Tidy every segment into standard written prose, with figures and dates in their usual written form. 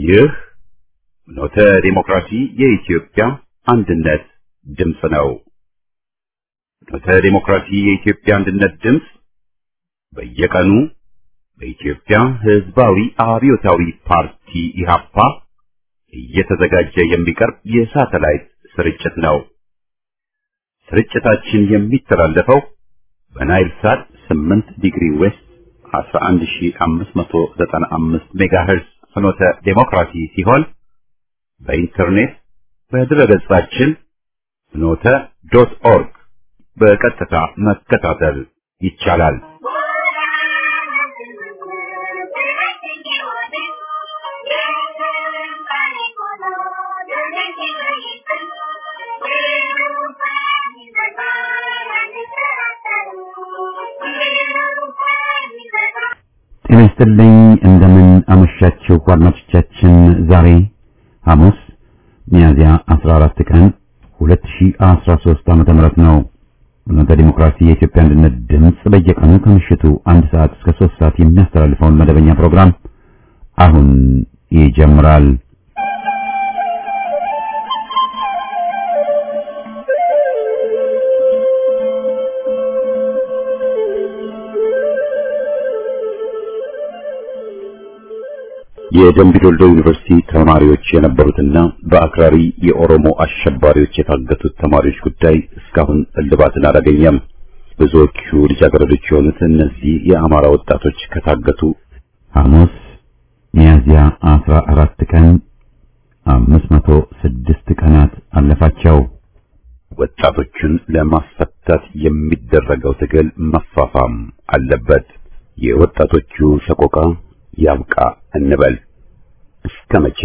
ይህ ኖተ ዲሞክራሲ የኢትዮጵያ አንድነት ድምጽ ነው። ኖተ ዲሞክራሲ የኢትዮጵያ አንድነት ድምጽ በየቀኑ በኢትዮጵያ ሕዝባዊ አብዮታዊ ፓርቲ ኢህአፓ እየተዘጋጀ የሚቀርብ የሳተላይት ስርጭት ነው። ስርጭታችን የሚተላለፈው በናይል ሳት 8 ዲግሪ ዌስት 11595 ሜጋሄርዝ ፍኖተ ዲሞክራሲ ሲሆን በኢንተርኔት በድረገጻችን ፍኖተ.ኦርግ በቀጥታ መከታተል ይቻላል። ጤና ይስጥልኝ። እንደምን አመሻችሁ አድማጮቻችን። ዛሬ ሐሙስ ሚያዝያ 14 ቀን 2013 ዓ.ም ነው። በኖተ ዲሞክራሲ የኢትዮጵያ አንድነት ድምጽ በየቀኑ ከምሽቱ 1 ሰዓት እስከ 3 ሰዓት የሚያስተላልፈውን መደበኛ ፕሮግራም አሁን ይጀምራል። የደምቢዶሎ ዩኒቨርሲቲ ተማሪዎች የነበሩትና በአክራሪ የኦሮሞ አሸባሪዎች የታገቱት ተማሪዎች ጉዳይ እስካሁን እልባትን አላገኘም። ብዙዎቹ ልጃገረዶች የሆኑት እነዚህ የአማራ ወጣቶች ከታገቱ ሐሙስ ሚያዝያ 14 ቀን 506 ቀናት አለፋቸው። ወጣቶቹን ለማስፈታት የሚደረገው ትግል መፋፋም አለበት። የወጣቶቹ ሰቆቃ ያብቃ እንበል። እስከ መቼ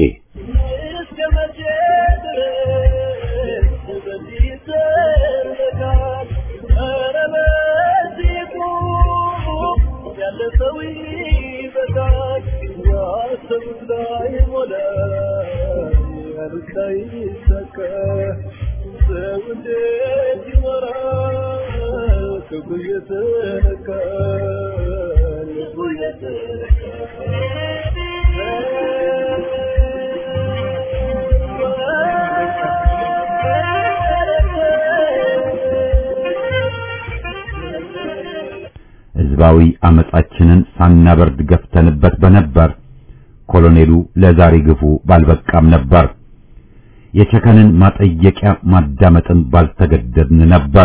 ህዝባዊ አመጻችንን ሳናበርድ ገፍተንበት በነበር ኮሎኔሉ ለዛሬ ግፉ ባልበቃም ነበር። የቸከንን ማጠየቂያ ማዳመጥን ባልተገደድን ነበር።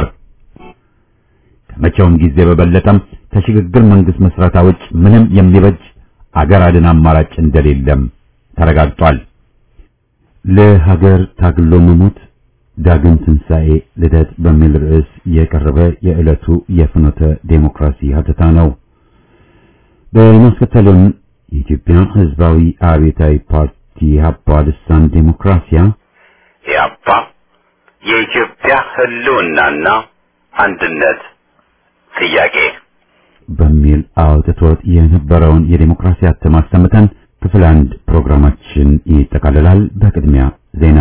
ከመቼውም ጊዜ በበለጠም ከሽግግር መንግስት መስራታ ውጭ ምንም የሚበጅ አገር አድን አማራጭ እንደሌለም ተረጋግጧል። ለሀገር ታግሎ መሞት ዳግም ትንሣኤ ልደት በሚል ርዕስ የቀረበ የዕለቱ የፍኖተ ዴሞክራሲ ሀተታ ነው። በማስከተልም የኢትዮጵያ ሕዝባዊ አብዮታዊ ፓርቲ ኢህአፓ ልሳን ዴሞክራሲያ ኢህአፓ የኢትዮጵያ ህልውናና አንድነት ጥያቄ በሚል አውጥቶት የነበረውን የዴሞክራሲ አተም አሰምተን ክፍል 1 ፕሮግራማችን ይጠቃልላል። በቅድሚያ ዜና።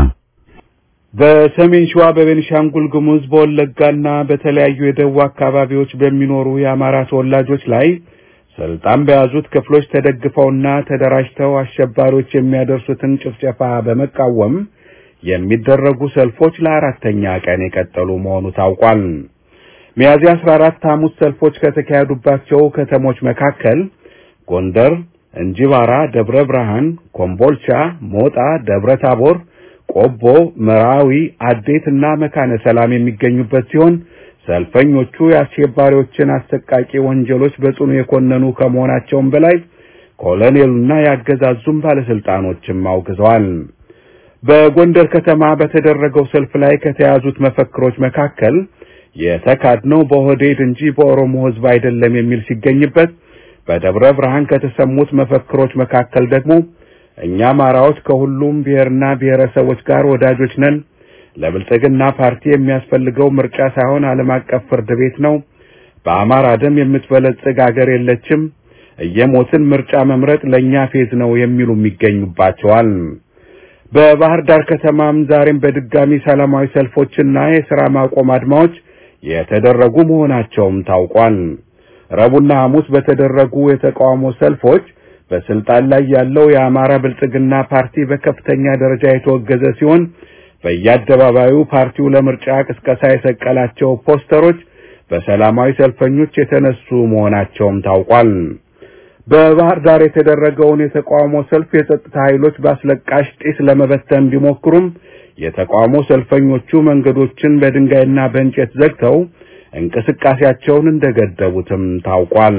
በሰሜን ሸዋ፣ በቤንሻንጉል ጉሙዝ፣ በወለጋና በተለያዩ የደቡብ አካባቢዎች በሚኖሩ የአማራ ተወላጆች ላይ ስልጣን በያዙት ክፍሎች ተደግፈውና ተደራጅተው አሸባሪዎች የሚያደርሱትን ጭፍጨፋ በመቃወም የሚደረጉ ሰልፎች ለአራተኛ ቀን የቀጠሉ መሆኑ ታውቋል። ሚያዝያ 14 ሐሙስ ሰልፎች ከተካሄዱባቸው ከተሞች መካከል ጎንደር፣ እንጂባራ፣ ደብረ ብርሃን፣ ኮምቦልቻ፣ ሞጣ፣ ደብረ ታቦር፣ ቆቦ፣ መራዊ፣ አዴትና መካነ ሰላም የሚገኙበት ሲሆን ሰልፈኞቹ የአሸባሪዎችን አሰቃቂ ወንጀሎች በጽኑ የኮነኑ ከመሆናቸውም በላይ ኮሎኔሉና ያገዛዙም ባለስልጣኖችም አውግዘዋል። በጎንደር ከተማ በተደረገው ሰልፍ ላይ ከተያዙት መፈክሮች መካከል የተካድነው በኦህዴድ እንጂ በኦሮሞ ሕዝብ አይደለም የሚል ሲገኝበት፣ በደብረ ብርሃን ከተሰሙት መፈክሮች መካከል ደግሞ እኛ አማራዎች ከሁሉም ብሔርና ብሔረሰቦች ጋር ወዳጆች ነን፣ ለብልጽግና ፓርቲ የሚያስፈልገው ምርጫ ሳይሆን ዓለም አቀፍ ፍርድ ቤት ነው፣ በአማራ ደም የምትበለጽግ አገር የለችም፣ እየሞትን ምርጫ መምረጥ ለኛ ፌዝ ነው የሚሉም ይገኙባቸዋል። በባህር ዳር ከተማም ዛሬም በድጋሚ ሰላማዊ ሰልፎችና የሥራ ማቆም አድማዎች የተደረጉ መሆናቸውም ታውቋል። ረቡዕና ሐሙስ በተደረጉ የተቃውሞ ሰልፎች በስልጣን ላይ ያለው የአማራ ብልጽግና ፓርቲ በከፍተኛ ደረጃ የተወገዘ ሲሆን በየአደባባዩ ፓርቲው ለምርጫ ቅስቀሳ የሰቀላቸው ፖስተሮች በሰላማዊ ሰልፈኞች የተነሱ መሆናቸውም ታውቋል። በባህር ዳር የተደረገውን የተቃውሞ ሰልፍ የጸጥታ ኃይሎች በአስለቃሽ ጢስ ለመበተን ቢሞክሩም የተቃውሞ ሰልፈኞቹ መንገዶችን በድንጋይና በእንጨት ዘግተው እንቅስቃሴያቸውን እንደገደቡትም ታውቋል።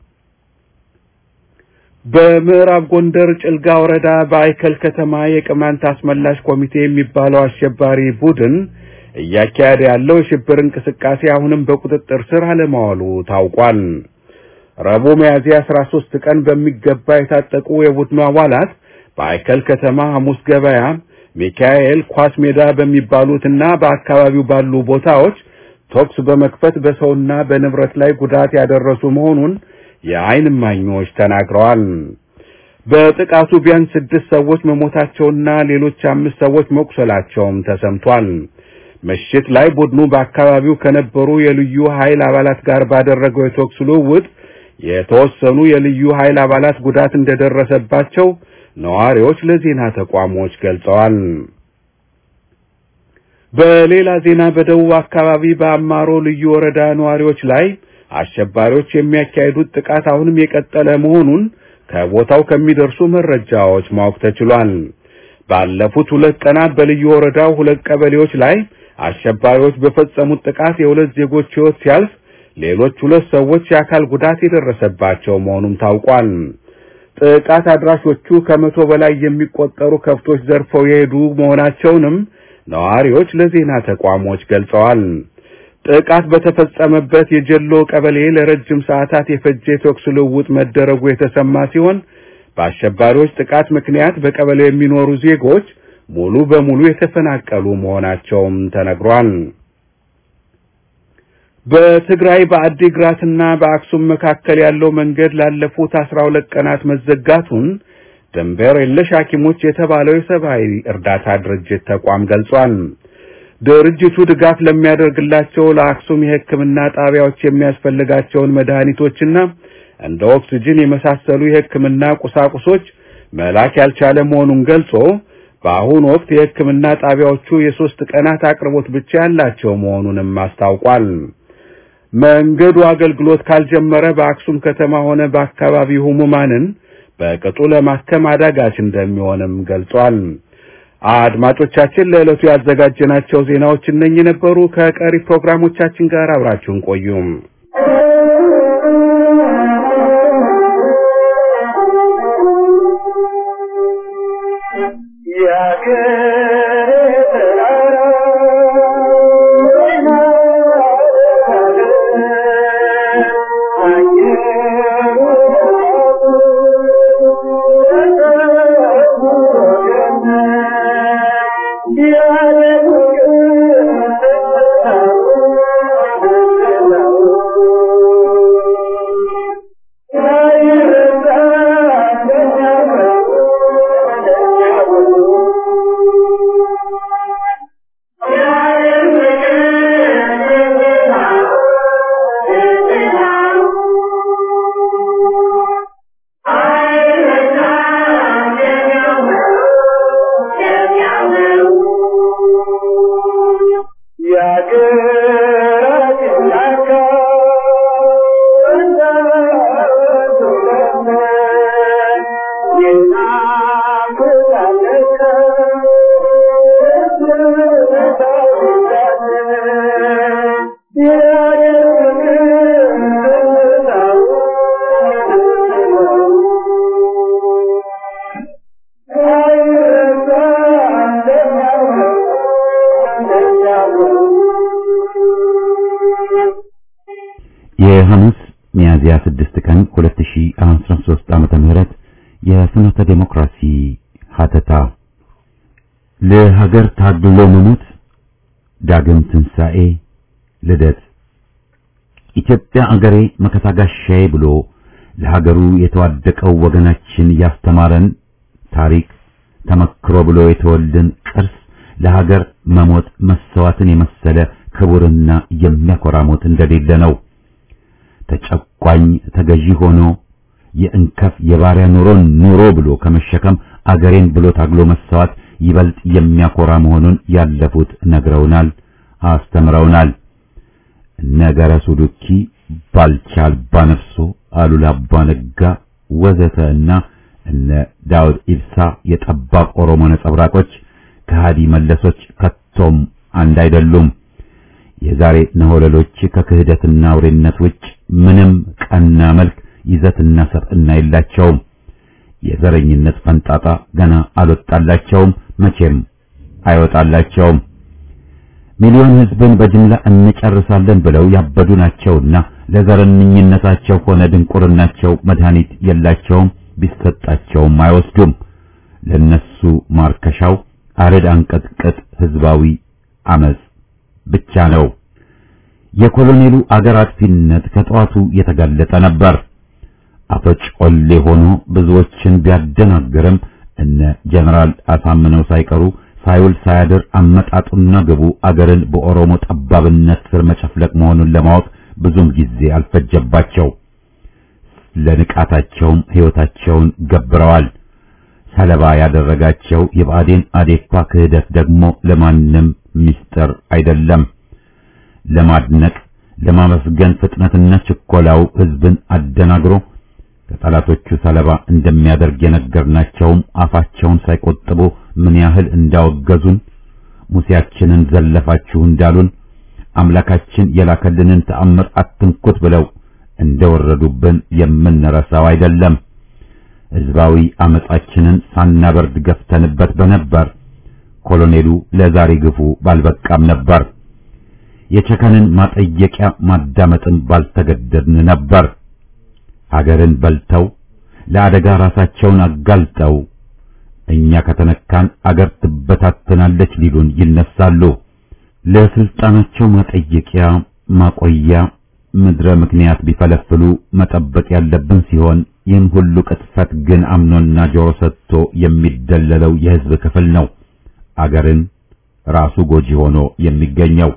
በምዕራብ ጎንደር ጭልጋ ወረዳ በአይከል ከተማ የቅማንት አስመላሽ ኮሚቴ የሚባለው አሸባሪ ቡድን እያካሄደ ያለው የሽብር እንቅስቃሴ አሁንም በቁጥጥር ስር አለመዋሉ ታውቋል። ረቡዕ ሚያዝያ 13 ቀን በሚገባ የታጠቁ የቡድኑ አባላት በአይከል ከተማ ሐሙስ ገበያ፣ ሚካኤል ኳስ ሜዳ በሚባሉትና በአካባቢው ባሉ ቦታዎች ተኩስ በመክፈት በሰውና በንብረት ላይ ጉዳት ያደረሱ መሆኑን የዓይን እማኞች ተናግረዋል። በጥቃቱ ቢያንስ 6 ሰዎች መሞታቸውና ሌሎች 5 ሰዎች መቁሰላቸውም ተሰምቷል። ምሽት ላይ ቡድኑ በአካባቢው ከነበሩ የልዩ ኃይል አባላት ጋር ባደረገው የተኩስ ልውውጥ የተወሰኑ የልዩ ኃይል አባላት ጉዳት እንደደረሰባቸው ነዋሪዎች ለዜና ተቋሞች ገልጸዋል። በሌላ ዜና በደቡብ አካባቢ በአማሮ ልዩ ወረዳ ነዋሪዎች ላይ አሸባሪዎች የሚያካሂዱት ጥቃት አሁንም የቀጠለ መሆኑን ከቦታው ከሚደርሱ መረጃዎች ማወቅ ተችሏል። ባለፉት 2 ቀናት በልዩ ወረዳው 2 ቀበሌዎች ላይ አሸባሪዎች በፈጸሙት ጥቃት የ2 ዜጎች ሕይወት ሲያልፍ ሌሎች 2 ሰዎች የአካል ጉዳት የደረሰባቸው መሆኑን ታውቋል። ጥቃት አድራሾቹ ከ100 በላይ የሚቆጠሩ ከብቶች ዘርፈው የሄዱ መሆናቸውንም ነዋሪዎች ለዜና ተቋሞች ገልጸዋል። ጥቃት በተፈጸመበት የጀሎ ቀበሌ ለረጅም ሰዓታት የፈጀ ተኩስ ልውውጥ መደረጉ የተሰማ ሲሆን በአሸባሪዎች ጥቃት ምክንያት በቀበሌው የሚኖሩ ዜጎች ሙሉ በሙሉ የተፈናቀሉ መሆናቸውም ተነግሯል። በትግራይ በአዲግራትና በአክሱም መካከል ያለው መንገድ ላለፉት 12 ቀናት መዘጋቱን ድንበር የለሽ ሐኪሞች የተባለው የሰብአዊ እርዳታ ድርጅት ተቋም ገልጿል። ድርጅቱ ድጋፍ ለሚያደርግላቸው ለአክሱም የሕክምና ጣቢያዎች የሚያስፈልጋቸውን መድኃኒቶችና እንደ ኦክሲጅን የመሳሰሉ የሕክምና ቁሳቁሶች መላክ ያልቻለ መሆኑን ገልጾ በአሁኑ ወቅት የሕክምና ጣቢያዎቹ የ3 ቀናት አቅርቦት ብቻ ያላቸው መሆኑንም አስታውቋል። መንገዱ አገልግሎት ካልጀመረ በአክሱም ከተማ ሆነ በአካባቢው ህሙማንን በቅጡ ለማከም አዳጋች እንደሚሆንም ገልጿል። አድማጮቻችን ለዕለቱ ያዘጋጀናቸው ዜናዎች እነኚህ ነበሩ። ከቀሪ ፕሮግራሞቻችን ጋር አብራችሁን ቆዩ። የሐሙስ ሚያዝያ 6 ቀን 2013 ዓመተ ምህረት የፍኖተ ዲሞክራሲ ሀተታ ለሀገር ታግሎ መሞት ዳግም ትንሣኤ ልደት ኢትዮጵያ አገሬ መከታጋሻዬ ብሎ ለሀገሩ የተዋደቀው ወገናችን ያስተማረን ታሪክ ተመክሮ ብሎ የተወልን ቅርስ ለሀገር መሞት መሰዋትን የመሰለ ክቡርና የሚያኮራ ሞት እንደሌለ ነው። ተጨቋኝ ተገዢ ሆኖ የእንከፍ የባሪያ ኑሮ ብሎ ከመሸከም አገሬን ብሎ ታግሎ መሰዋት ይበልጥ የሚያኮራ መሆኑን ያለፉት ነግረውናል፣ አስተምረውናል። ነገረሱ ዱኪ፣ ባልቻ አልባ ነፍሶ፣ አሉላ አባ ነጋ ወዘተና እነ ዳውድ ኢብሳ የጠባብ ኦሮሞ ነጸብራቆች ከሃዲ መለሶች ከቶም አንድ አይደሉም። የዛሬ ነሆለሎች ከክህደትና አውሬነት ውጭ ምንም ቀና መልክ ይዘትና ሰጥና የላቸውም። የዘረኝነት ፈንጣጣ ገና አልወጣላቸውም፣ መቼም አይወጣላቸውም። ሚሊዮን ህዝብን በጅምላ እንጨርሳለን ብለው ያበዱ ናቸውና ለዘረኝነታቸው ሆነ ድንቁርናቸው መድኃኒት የላቸውም፣ ቢሰጣቸውም አይወስዱም። ለነሱ ማርከሻው አረድ አንቀጥቅጥ ህዝባዊ አመጽ ብቻ ነው። የኮሎኔሉ አገር አጥፊነት ከጠዋቱ የተጋለጠ ነበር። አፈጮሌ ሆኖ ብዙዎችን ቢያደናግርም እነ ጀነራል አሳምነው ሳይቀሩ ሳይውል ሳያድር አመጣጡና ግቡ አገርን በኦሮሞ ጠባብነት ስር መጨፍለቅ መሆኑን ለማወቅ ብዙም ጊዜ አልፈጀባቸው። ለንቃታቸውም ህይወታቸውን ገብረዋል። ሰለባ ያደረጋቸው የብአዴን አዴፓ ክህደት ደግሞ ለማንም ሚስጥር አይደለም። ለማድነቅ ለማመስገን ፍጥነትና ችኮላው ህዝብን አደናግሮ ከጠላቶቹ ሰለባ እንደሚያደርግ የነገርናቸውም አፋቸውን ሳይቆጥቡ ምን ያህል እንዳወገዙን፣ ሙሴያችንን ዘለፋችሁ እንዳሉን፣ አምላካችን የላከልንን ተአምር አትንኩት ብለው እንደወረዱብን የምንረሳው አይደለም። ህዝባዊ አመጻችንን ሳናበርድ ገፍተንበት በነበር ኮሎኔሉ ለዛሬ ግፉ ባልበቃም ነበር። የቸከንን ማጠየቂያ ማዳመጥም ባልተገደድን ነበር። አገርን በልተው ለአደጋ ራሳቸውን አጋልጠው እኛ ከተነካን አገር ትበታተናለች ሊሉን ይነሳሉ። ለስልጣናቸው ማጠየቂያ ማቆያ ምድረ ምክንያት ቢፈለፍሉ መጠበቅ ያለብን ሲሆን ይህን ሁሉ ቅጥፈት ግን አምኖና ጆሮ ሰጥቶ የሚደለለው የህዝብ ክፍል ነው አገርን ራሱ ጎጂ ሆኖ የሚገኘው።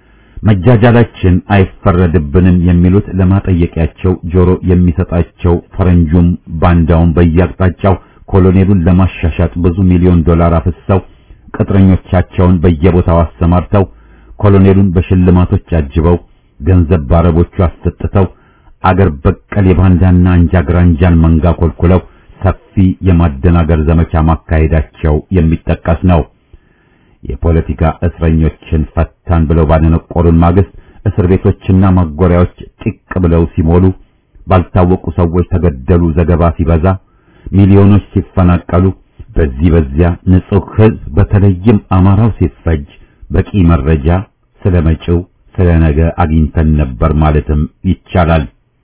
መጃጃላችን አይፈረድብንም የሚሉት ለማጠየቂያቸው ጆሮ የሚሰጣቸው ፈረንጁም ባንዳውን በየአቅጣጫው ኮሎኔሉን ለማሻሻጥ ብዙ ሚሊዮን ዶላር አፍሰው ቅጥረኞቻቸውን በየቦታው አሰማርተው ኮሎኔሉን በሽልማቶች አጅበው ገንዘብ ባረቦቹ አሰጥተው አገር በቀል የባንዳና አንጃ ግራንጃን መንጋ ኮልኩለው ሰፊ የማደናገር ዘመቻ ማካሄዳቸው የሚጠቀስ ነው። የፖለቲካ እስረኞችን ፈታን ብለው ባደነቆሩን ማግስት እስር ቤቶችና ማጎሪያዎች ጢቅ ብለው ሲሞሉ፣ ባልታወቁ ሰዎች ተገደሉ ዘገባ ሲበዛ፣ ሚሊዮኖች ሲፈናቀሉ፣ በዚያ ንጹህ ህዝብ በተለይም አማራው ሲፈጅ በቂ መረጃ ስለመጪው ስለ ነገ አግኝተን ነበር ማለትም ይቻላል።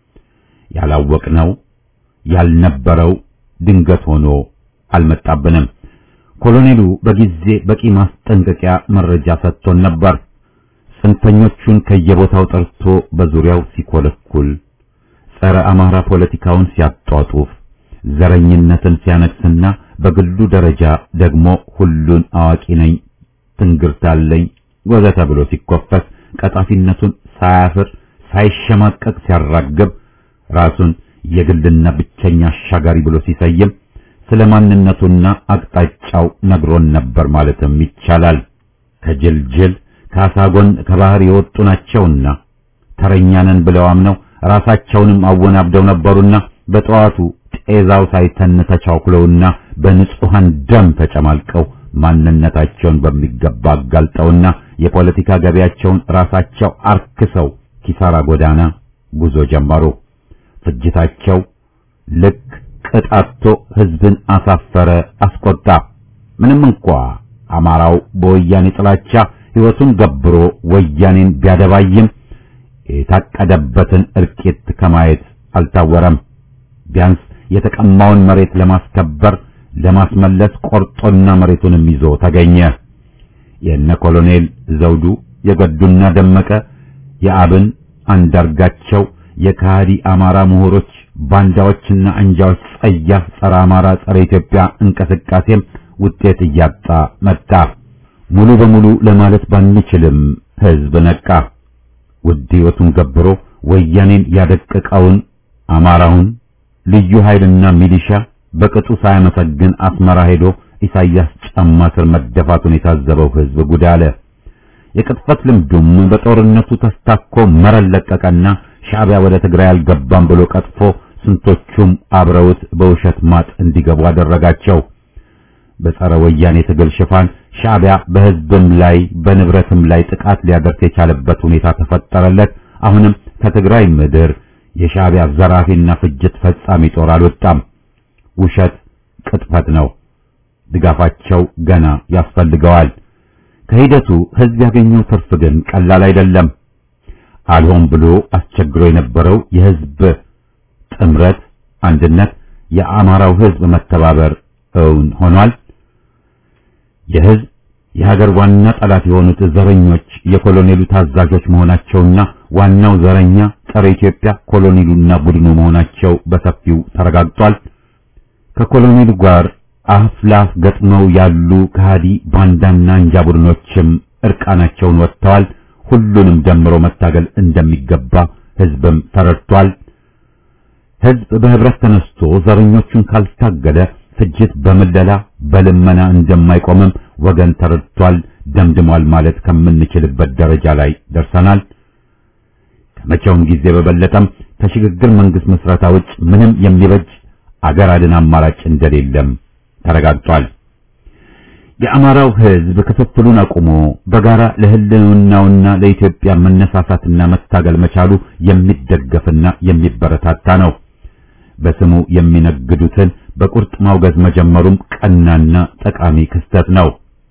ያላወቅነው ያልነበረው ድንገት ሆኖ አልመጣብንም። ኮሎኔሉ በጊዜ በቂ ማስጠንቀቂያ መረጃ ሰጥቶን ነበር። ጽንፈኞቹን ከየቦታው ጠርቶ በዙሪያው ሲኮለኩል፣ ጸረ አማራ ፖለቲካውን ሲያጧጡፍ፣ ዘረኝነትን ሲያነግስና በግሉ ደረጃ ደግሞ ሁሉን አዋቂ ነኝ፣ ትንግርታለኝ ወዘተ ብሎ ሲኮፈስ ቀጣፊነቱን ሳያፍር ሳይሸማቀቅ ሲያራግብ ራሱን የግልና ብቸኛ አሻጋሪ ብሎ ሲሰይም ስለማንነቱና አቅጣጫው ነግሮን ነበር ማለትም ይቻላል። ከጅልጅል ከአሳጎን ከባህር የወጡ ናቸውና ተረኛነን ብለው አምነው ራሳቸውንም አወናብደው ነበሩና በጠዋቱ ጤዛው ሳይተን ተቻኩለውና በንጹሃን ደም ተጨማልቀው ማንነታቸውን በሚገባ አጋልጠውና የፖለቲካ ገበያቸውን ራሳቸው አርክሰው ኪሳራ ጎዳና ጉዞ ጀመሩ። ፍጅታቸው ልክ ቅጣቶ ህዝብን አሳፈረ፣ አስቆጣ። ምንም እንኳ አማራው በወያኔ ጥላቻ ህይወቱን ገብሮ ወያኔን ቢያደባይም የታቀደበትን እርቂት ከማየት አልታወረም። ቢያንስ የተቀማውን መሬት ለማስከበር ለማስመለስ ቆርጦና መሬቱንም ይዞ ተገኘ። የነ ኮሎኔል ዘውዱ የገዱና ደመቀ የአብን አንዳርጋቸው የካዲ አማራ ምሁሮች ባንዳዎችና አንጃዎች ጸያፍ ጸረ አማራ ጸረ ኢትዮጵያ እንቅስቃሴም ውጤት እያጣ መጣ። ሙሉ በሙሉ ለማለት ባንችልም ህዝብ ነቃ። ውድ ህይወቱን ገብሮ ወያኔን ያደቀቀውን አማራውን ልዩ ኃይልና ሚሊሻ በቅጡ ሳያመሰግን አስመራ ሄዶ ኢሳያስ ጫማ ስር መደፋቱን የታዘበው ህዝብ ጉድ አለ። የቅጥፈት ልምዱም በጦርነቱ ተስታኮ መረለቀቀና ሻዕቢያ ወደ ትግራይ አልገባም ብሎ ቀጥፎ ስንቶቹም አብረውት በውሸት ማጥ እንዲገቡ አደረጋቸው። በጸረ ወያኔ ትግል ሽፋን ሻዕቢያ በህዝብም ላይ በንብረትም ላይ ጥቃት ሊያደርስ የቻለበት ሁኔታ ተፈጠረለት። አሁንም ከትግራይ ምድር የሻዕቢያ ዘራፊና ፍጅት ፈጻሚ ጦር አልወጣም። ውሸት ቅጥፈት ነው። ድጋፋቸው ገና ያስፈልገዋል። ከሂደቱ ህዝብ ያገኘው ትርፍ ግን ቀላል አይደለም። አልሆን ብሎ አስቸግሮ የነበረው የህዝብ ጥምረት፣ አንድነት፣ የአማራው ህዝብ መተባበር እውን ሆኗል። የህዝብ የሀገር ዋና ጠላት የሆኑት ዘረኞች የኮሎኔሉ ታዛዦች መሆናቸውና ዋናው ዘረኛ ጸረ ኢትዮጵያ ኮሎኔሉና ቡድኑ መሆናቸው በሰፊው ተረጋግጧል። ከኮሎኔሉ ጋር አፍላፍ ገጥመው ያሉ ከሃዲ ባንዳና አንጃ ቡድኖችም እርቃናቸውን ወጥተዋል። ሁሉንም ደምሮ መታገል እንደሚገባ ህዝብም ተረድቷል። ህዝብ በህብረት ተነስቶ ዘረኞቹን ካልታገለ ፍጅት በመለላ በልመና እንደማይቆምም ወገን ተረድቷል፣ ደምድሟል ማለት ከምንችልበት ደረጃ ላይ ደርሰናል። ከመቼውም ጊዜ በበለጠም ከሽግግር መንግስት መስረታ ውጭ ምንም የሚበጅ አገር አድን አማራጭ እንደሌለም ተረጋግጧል። የአማራው ህዝብ ክፍፍሉን አቁሞ በጋራ ለህልውናውና ለኢትዮጵያ መነሳሳትና መታገል መቻሉ የሚደገፍና የሚበረታታ ነው። በስሙ የሚነግዱትን በቁርጥ ማውገዝ መጀመሩም ቀናና ጠቃሚ ክስተት ነው።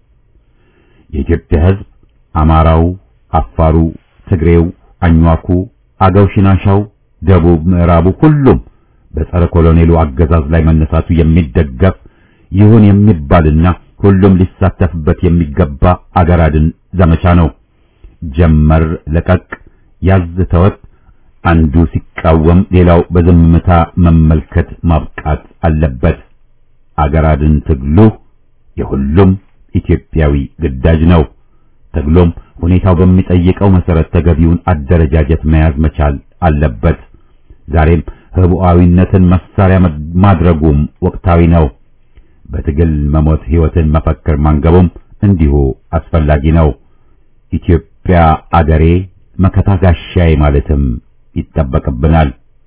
የኢትዮጵያ ህዝብ አማራው፣ አፋሩ፣ ትግሬው፣ አኝዋኩ፣ አገው፣ ሽናሻው፣ ደቡብ ምዕራቡ ሁሉም በጸረ ኮሎኔሉ አገዛዝ ላይ መነሳቱ የሚደገፍ ይሁን የሚባልና ሁሉም ሊሳተፍበት የሚገባ አገር አድን ዘመቻ ነው። ጀመር ለቀቅ ያዝ ተወት አንዱ ሲቃወም ሌላው በዝምታ መመልከት ማብቃት አለበት። አገር አድን ትግሉ የሁሉም ኢትዮጵያዊ ግዳጅ ነው። ትግሉም ሁኔታው በሚጠይቀው መሰረት ተገቢውን አደረጃጀት መያዝ መቻል አለበት። ዛሬም ህቡዓዊነትን መሳሪያ ማድረጉም ወቅታዊ ነው። በትግል መሞት ህይወትን መፈክር ማንገቡም እንዲሁ አስፈላጊ ነው። ኢትዮጵያ አገሬ መከታ ጋሻዬ ማለትም ይጠበቅብናል።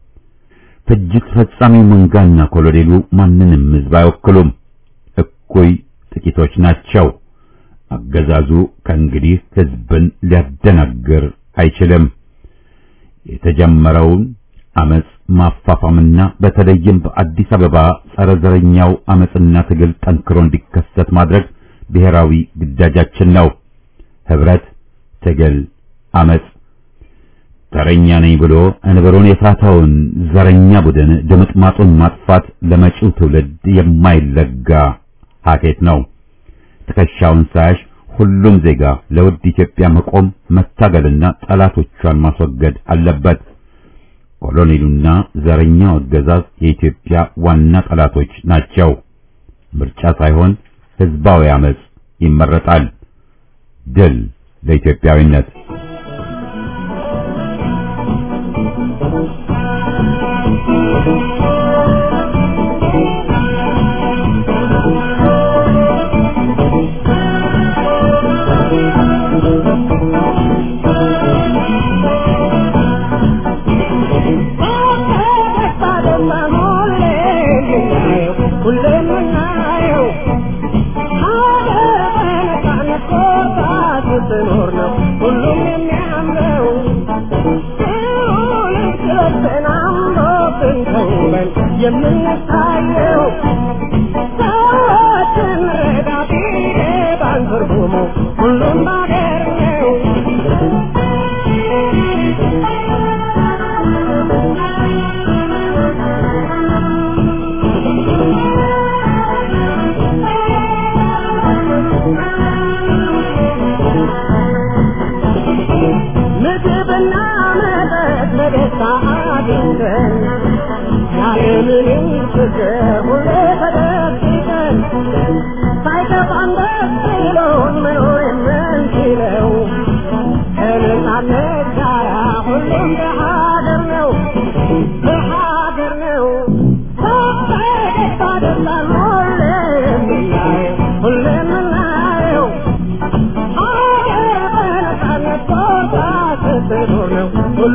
ፍጅት ፈጻሚው መንጋና ኮሎኔሉ ማንንም ህዝብ አይወክሉም። እኩይ ጥቂቶች ናቸው። አገዛዙ ከእንግዲህ ህዝብን ሊያደናግር አይችልም። የተጀመረውን አመጽ ማፋፋምና በተለይም በአዲስ አበባ ጸረ ዘረኛው አመጽና ትግል ጠንክሮ እንዲከሰት ማድረግ ብሔራዊ ግዳጃችን ነው። ህብረት፣ ትግል፣ አመጽ ዘረኛ ነኝ ብሎ እንብሩን የፋታውን ዘረኛ ቡድን ድምጥማጡን ማጥፋት ለመጪው ትውልድ የማይለጋ ሀኬት ነው። ትከሻውን ሳያሽ ሁሉም ዜጋ ለውድ ኢትዮጵያ መቆም መታገልና ጠላቶቿን ማስወገድ አለበት። ኮሎኔሉና ዘረኛው አገዛዝ የኢትዮጵያ ዋና ጠላቶች ናቸው። ምርጫ ሳይሆን ህዝባዊ አመጽ ይመረጣል። ድል ለኢትዮጵያዊነት!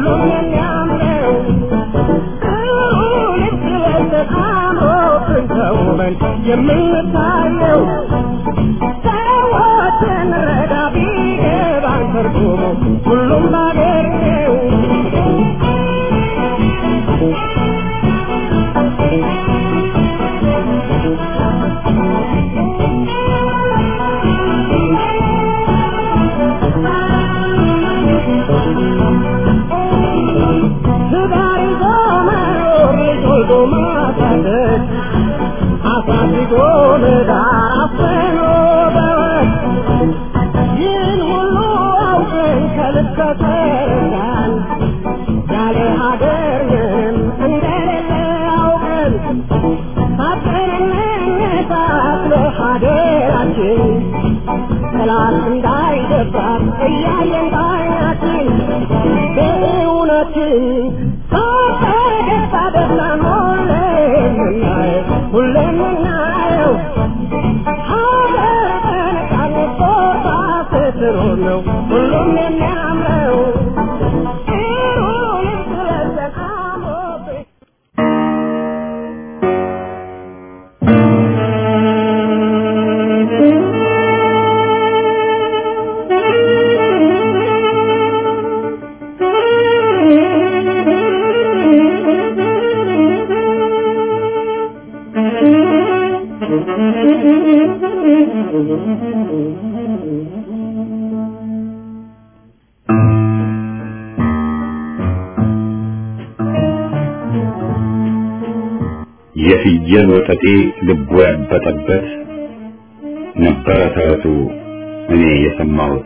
የፍየል ወጠጤ ልቦ ያበጠበት ነበረ ተረቱ እኔ የሰማሁት።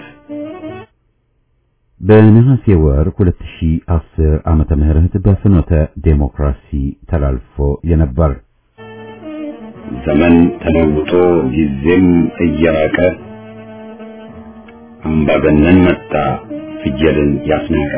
በነሐሴ ወር 2010 ዓመተ ምህረት በፍኖተ ዴሞክራሲ ተላልፎ የነበር ዘመን ተለውጦ ጊዜም እየራቀ አምባገነን መጣ ፍየልን ያስናቀ።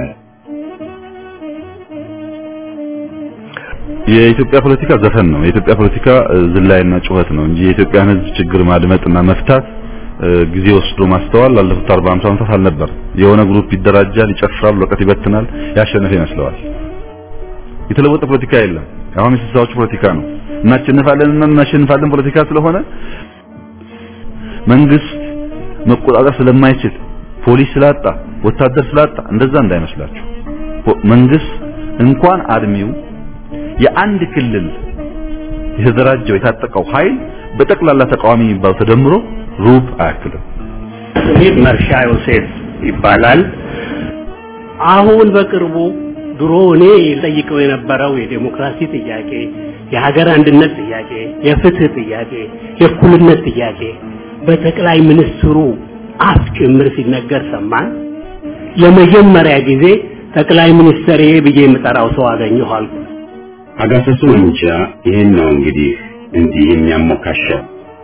የኢትዮጵያ ፖለቲካ ዘፈን ነው። የኢትዮጵያ ፖለቲካ ዝላይና ጩኸት ነው እንጂ የኢትዮጵያን ሕዝብ ችግር ማድመጥና መፍታት ጊዜ ወስዶ ማስተዋል ላለፉት 40-50 ዓመታት አልነበር። የሆነ ግሩፕ ይደራጃል፣ ይጨፍራል፣ ወቀት ይበትናል፣ ያሸነፈ ይመስለዋል። የተለወጠ ፖለቲካ የለም። አሁን የስልሳዎቹ ፖለቲካ ነው። እናሸንፋለንና እናሸንፋለን ፖለቲካ ስለሆነ መንግስት መቆጣጠር ስለማይችል ፖሊስ ስላጣ ወታደር ስላጣ እንደዛ እንዳይመስላችሁ። መንግስት እንኳን አድሚው የአንድ ክልል የተደራጀው የታጠቀው ኃይል በጠቅላላ ተቃዋሚ የሚባል ተደምሮ ሩብ አያክልም። ይህ መርሻ ዮሴፍ ይባላል። አሁን በቅርቡ ድሮ እኔ ጠይቀው የነበረው የዲሞክራሲ ጥያቄ፣ የሀገር አንድነት ጥያቄ፣ የፍትህ ጥያቄ፣ የእኩልነት ጥያቄ በጠቅላይ ሚኒስትሩ አፍ ጭምር ሲነገር ሰማን። ለመጀመሪያ ጊዜ ጠቅላይ ሚኒስትር ብዬ የምጠራው ሰው አገኘኋል። አጋሰሱ እንጃ ይሄን ነው እንግዲህ እንዲህ የሚያሞካሸው።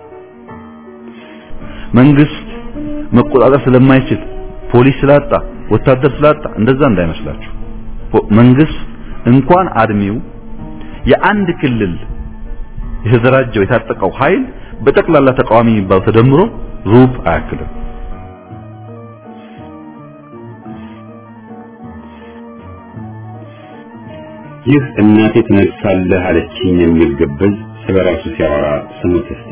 መንግስት መቆጣጠር ስለማይችል ፖሊስ ስላጣ ወታደር ስላጣ እንደዛ እንዳይመስላችሁ። መንግስት እንኳን አድሚው የአንድ ክልል የተደራጀው የታጠቀው ኃይል በጠቅላላ ተቃዋሚ የሚባል ተደምሮ ሩብ አያክልም። ይህ እናቴ ትነግሳለህ አለችኝ የሚል ግብዝ ስለራሱ ሲያወራ ስሙት እስቲ።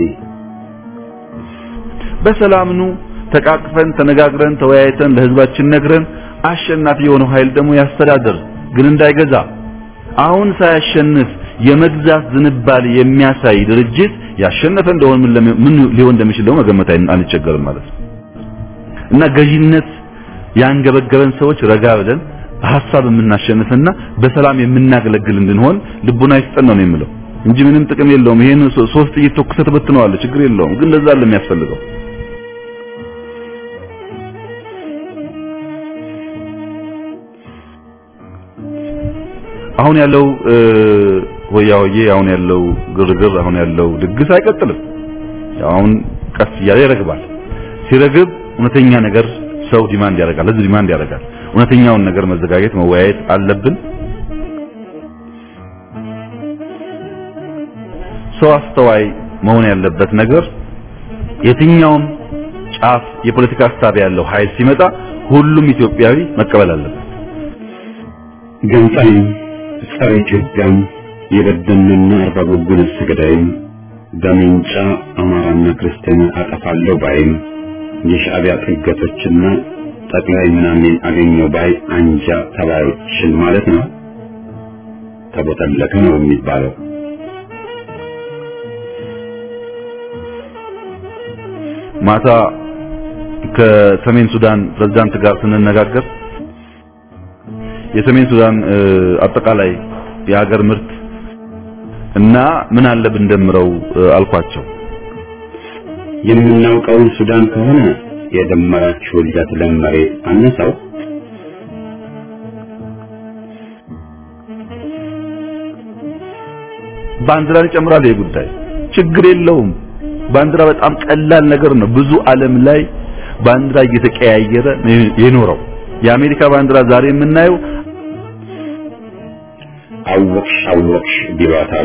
በሰላምኑ ተቃቅፈን ተነጋግረን ተወያይተን ለህዝባችን ነግረን አሸናፊ የሆነው ኃይል ደግሞ ያስተዳድር፣ ግን እንዳይገዛ። አሁን ሳያሸንፍ የመግዛት ዝንባሌ የሚያሳይ ድርጅት ያሸነፈ እንደሆነ ምን ሊሆን እንደሚችል ደግሞ መገመት አንቸገርም ማለት ነው። እና ገዢነት ያንገበገበን ሰዎች ረጋ ብለን በሐሳብ የምናሸንፍና በሰላም የምናገለግል እንድንሆን ልቡና ይስጠን ነው የምለው እንጂ ምንም ጥቅም የለውም። ይሄን ሶስት እየተኩሰ ተበትነዋል፣ ችግር የለውም። ግን ለዛ አይደለም የሚያስፈልገው። አሁን ያለው ሆያውዬ፣ አሁን ያለው ግርግር፣ አሁን ያለው ድግስ አይቀጥልም። አሁን ቀስ እያለ ይረግባል። ሲረግብ እውነተኛ ነገር ሰው ዲማንድ ያደርጋል፣ ህዝብ ዲማንድ ያደርጋል። እውነተኛውን ነገር መዘጋጀት መወያየት አለብን። ሰው አስተዋይ መሆን ያለበት ነገር የትኛውም ጫፍ የፖለቲካ ሀሳብ ያለው ኃይል ሲመጣ ሁሉም ኢትዮጵያዊ መቀበል አለበት። ገንጣይም ጸረ ኢትዮጵያም የበደልና አርባ ጉጉን ስገዳይም በምንጫ አማራና ክርስቲያን አጠፋለሁ ባይም የሻዕቢያ ጥገቶችና ጠቅላይ ምናምን አገኘው ባይ አንጃ ተባዮችን ማለት ነው። ተቦተለከ ነው የሚባለው። ማታ ከሰሜን ሱዳን ፕሬዝዳንት ጋር ስንነጋገር የሰሜን ሱዳን አጠቃላይ የሀገር ምርት እና ምን አለ ብንደምረው አልኳቸው። የምናውቀውን ሱዳን ከሆነ የደመራችሁለት ለመሬት አነሳው ባንዲራ ይጨምራል። የጉዳይ ችግር የለውም። ባንዲራ በጣም ቀላል ነገር ነው። ብዙ ዓለም ላይ ባንዲራ እየተቀያየረ የኖረው የአሜሪካ ባንዲራ ዛሬ የምናየው አወቅሽ ቢባታል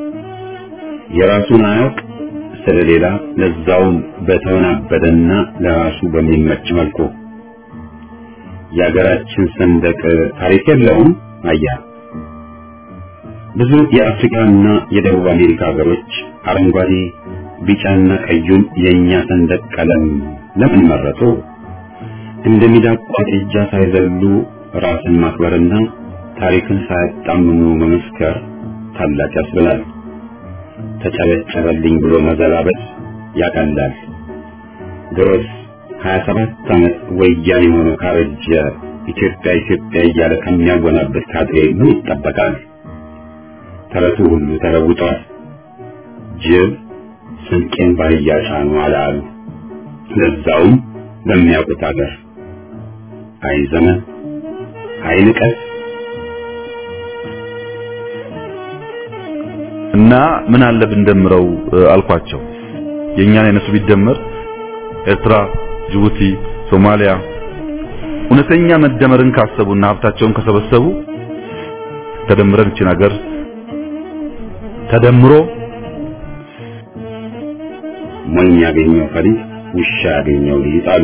የራሱን አያውቅ ስለሌላ ለዛውም በተወናበደና ለራሱ በሚመች መልኩ የሀገራችን ሰንደቅ ታሪክ የለውም። አያ ብዙ የአፍሪካና የደቡብ አሜሪካ ሀገሮች አረንጓዴ ቢጫና ቀዩን የኛ ሰንደቅ ቀለም ለምን መረጡ? እንደሚዳቋ ጥጃ ሳይዘሉ ራስን ማክበርና ታሪክን ሳያጣምሙ መመስከር ታላቅ ያስብላል። ተጨበጨበልኝ ብሎ መዘላበጥ ያቀላል። ድሮስ 27 ዓመት ወያኔ ሆኖ ካረጀ ኢትዮጵያ እያለ ከሚያጎናበት ካድሬ ምን ይጠበቃል? ተረቱ ሁሉ ተለውጧል። ጅብ ስንቄን ባሪያ ጫኑ አላሉ። ለዛውም በሚያውቁት ሀገር። አይ ዘመን አይ ንቀት እና ምን አለ ብንደምረው አልኳቸው። የኛን የነሱ ቢደመር ኤርትራ፣ ጅቡቲ፣ ሶማሊያ እውነተኛ መደመርን ካሰቡና ሀብታቸውን ከሰበሰቡ ተደምረን እቺ ነገር ተደምሮ ሞኝ ያገኘው ፈሪስ ውሻ ያገኘው ይጣሉ።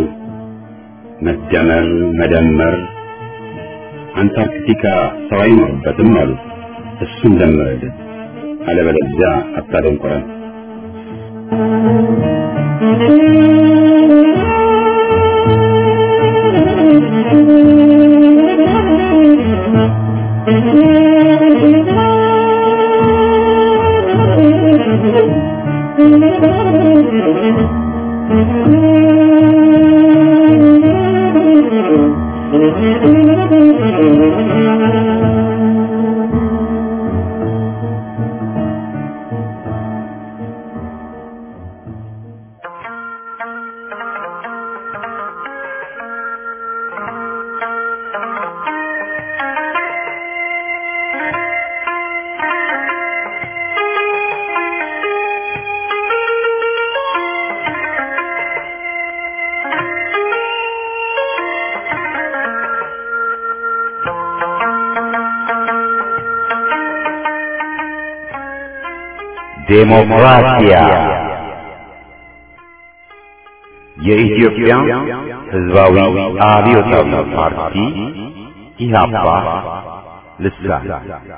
መደመር አንታርክቲካ ሰው አይኖርበትም አሉ። እሱን ደምረልን አለበለዚያ አታደንቆረን። ዴሞክራሲያ የኢትዮጵያ ሕዝባዊ አብዮታዊ ፓርቲ ኢህአፓ ልሳን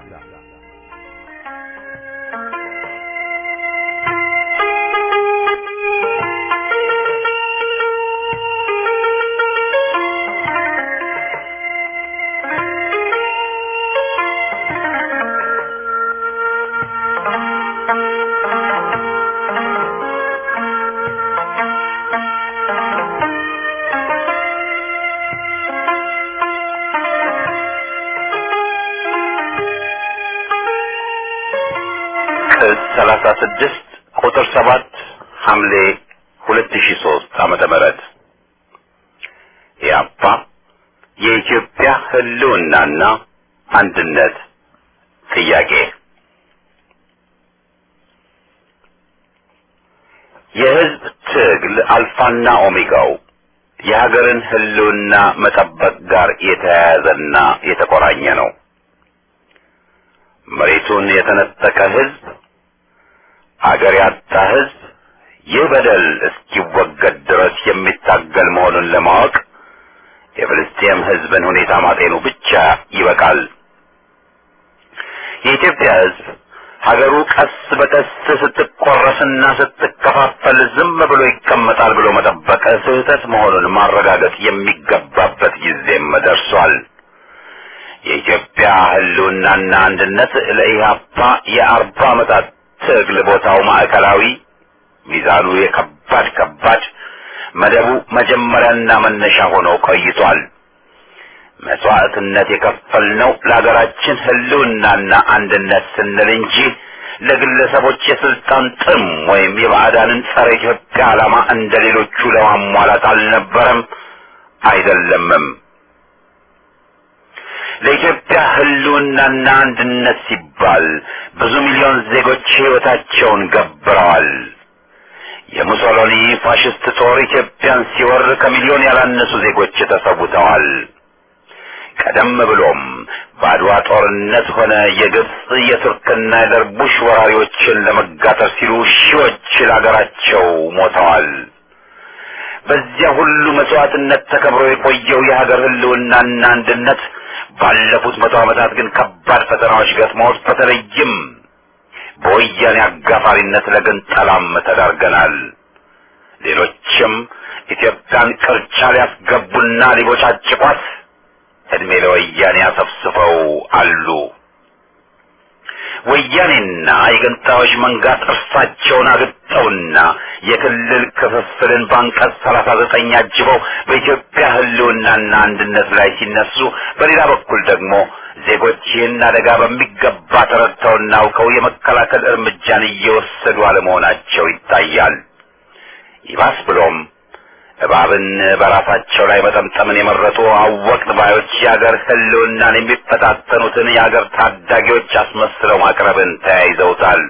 ሰላሳ 36 ቁጥር 7 ሐምሌ 2003 ዓመተ ምህረት ኢህአፓ የኢትዮጵያ ህልውናና አንድነት ጥያቄ የህዝብ ትግል አልፋና ኦሜጋው የሀገርን ህልውና መጠበቅ ጋር የተያያዘና የተቆራኘ ነው። መሬቱን የተነጠቀ ህዝብ፣ አገር ያጣ ህዝብ ይህ በደል እስኪወገድ ድረስ የሚታገል መሆኑን ለማወቅ የፍልስጤም ህዝብን ሁኔታ ማጤኑ ብቻ ይበቃል። የኢትዮጵያ ሕዝብ ሀገሩ ቀስ በቀስ ስትቆረስና ስትከፋፈል ዝም ብሎ ይቀመጣል ብሎ መጠበቅ ስህተት መሆኑን ማረጋገጥ የሚገባበት ጊዜም ደርሷል። የኢትዮጵያ ህልውናና አንድነት ለኢህአፓ የ40 ዓመታት ትግል ቦታው ማዕከላዊ፣ ሚዛኑ የከባድ መደቡ መጀመሪያና መነሻ ሆኖ ቆይቷል። መስዋዕትነት የከፈልነው ለሀገራችን ህልውናና አንድነት ስንል እንጂ ለግለሰቦች የስልጣን ጥም ወይም የባዕዳንን ጸረ ኢትዮጵያ ዓላማ እንደሌሎቹ ለማሟላት አልነበረም፣ አይደለምም። ለኢትዮጵያ ህልውናና አንድነት ሲባል ብዙ ሚሊዮን ዜጎች ህይወታቸውን ገብረዋል። የሙሶሎኒ ፋሽስት ጦር ኢትዮጵያን ሲወር ከሚሊዮን ያላነሱ ዜጎች ተሰውተዋል። ቀደም ብሎም በአድዋ ጦርነት ሆነ የግብጽ የቱርክና የደርቡሽ ወራሪዎችን ለመጋጠር ሲሉ ሺዎች ለሀገራቸው ሞተዋል። በዚያ ሁሉ መስዋዕትነት ተከብሮ የቆየው የሀገር ህልውናና አንድነት ባለፉት 100 ዓመታት ግን ከባድ ፈተናዎች ገጥመውት በተለይም በወያኔ አጋፋሪነት ለግንጠላም ተዳርገናል። ሌሎችም ኢትዮጵያን ቅርቻ ሊያስገቡና ሊቦጫጭቋት እድሜ ለወያኔ አሰፍስፈው አሉ። ወያኔና የገንጣዮች መንጋ ጥርሳቸውን አግጠውና የክልል ክፍፍልን በአንቀጽ 39 አጅበው በኢትዮጵያ ህልውናና አንድነት ላይ ሲነሱ፣ በሌላ በኩል ደግሞ ዜጎች ይህን አደጋ በሚገባ ተረድተውና አውቀው የመከላከል እርምጃን እየወሰዱ አለመሆናቸው ይታያል። ይባስ ብሎም እባብን በራሳቸው ላይ መጠምጠምን የመረጡ አወቅት ባዮች የአገር ህልውናን የሚፈታተኑትን የአገር ታዳጊዎች አስመስለው ማቅረብን ተያይዘውታል።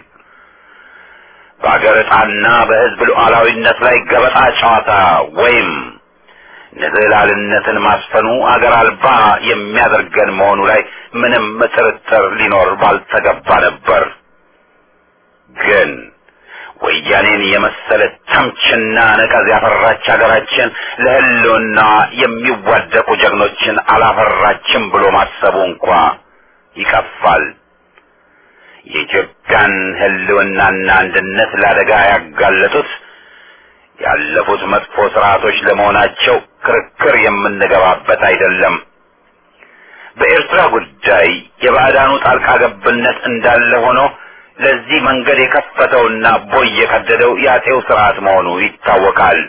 በአገር ዕጣና በህዝብ ሉዓላዊነት ላይ ገበጣ ጨዋታ ወይም ንዝህላልነትን ማስፈኑ አገር አልባ የሚያደርገን መሆኑ ላይ ምንም ጥርጥር ሊኖር ባልተገባ ነበር። ግን ወያኔን የመሰለ ተምችና ነቀዝ ያፈራች ሀገራችን ለህልውና የሚዋደቁ ጀግኖችን አላፈራችም ብሎ ማሰቡ እንኳ ይከፋል። የኢትዮጵያን ህልውናና አንድነት ለአደጋ ያጋለጡት ያለፉት መጥፎ ስርዓቶች ለመሆናቸው ክርክር የምንገባበት አይደለም። በኤርትራ ጉዳይ የባዕዳኑ ጣልቃ ገብነት እንዳለ ሆኖ ለዚህ መንገድ የከፈተውና ቦይ የቀደደው የአጤው ስርዓት መሆኑ ይታወቃል።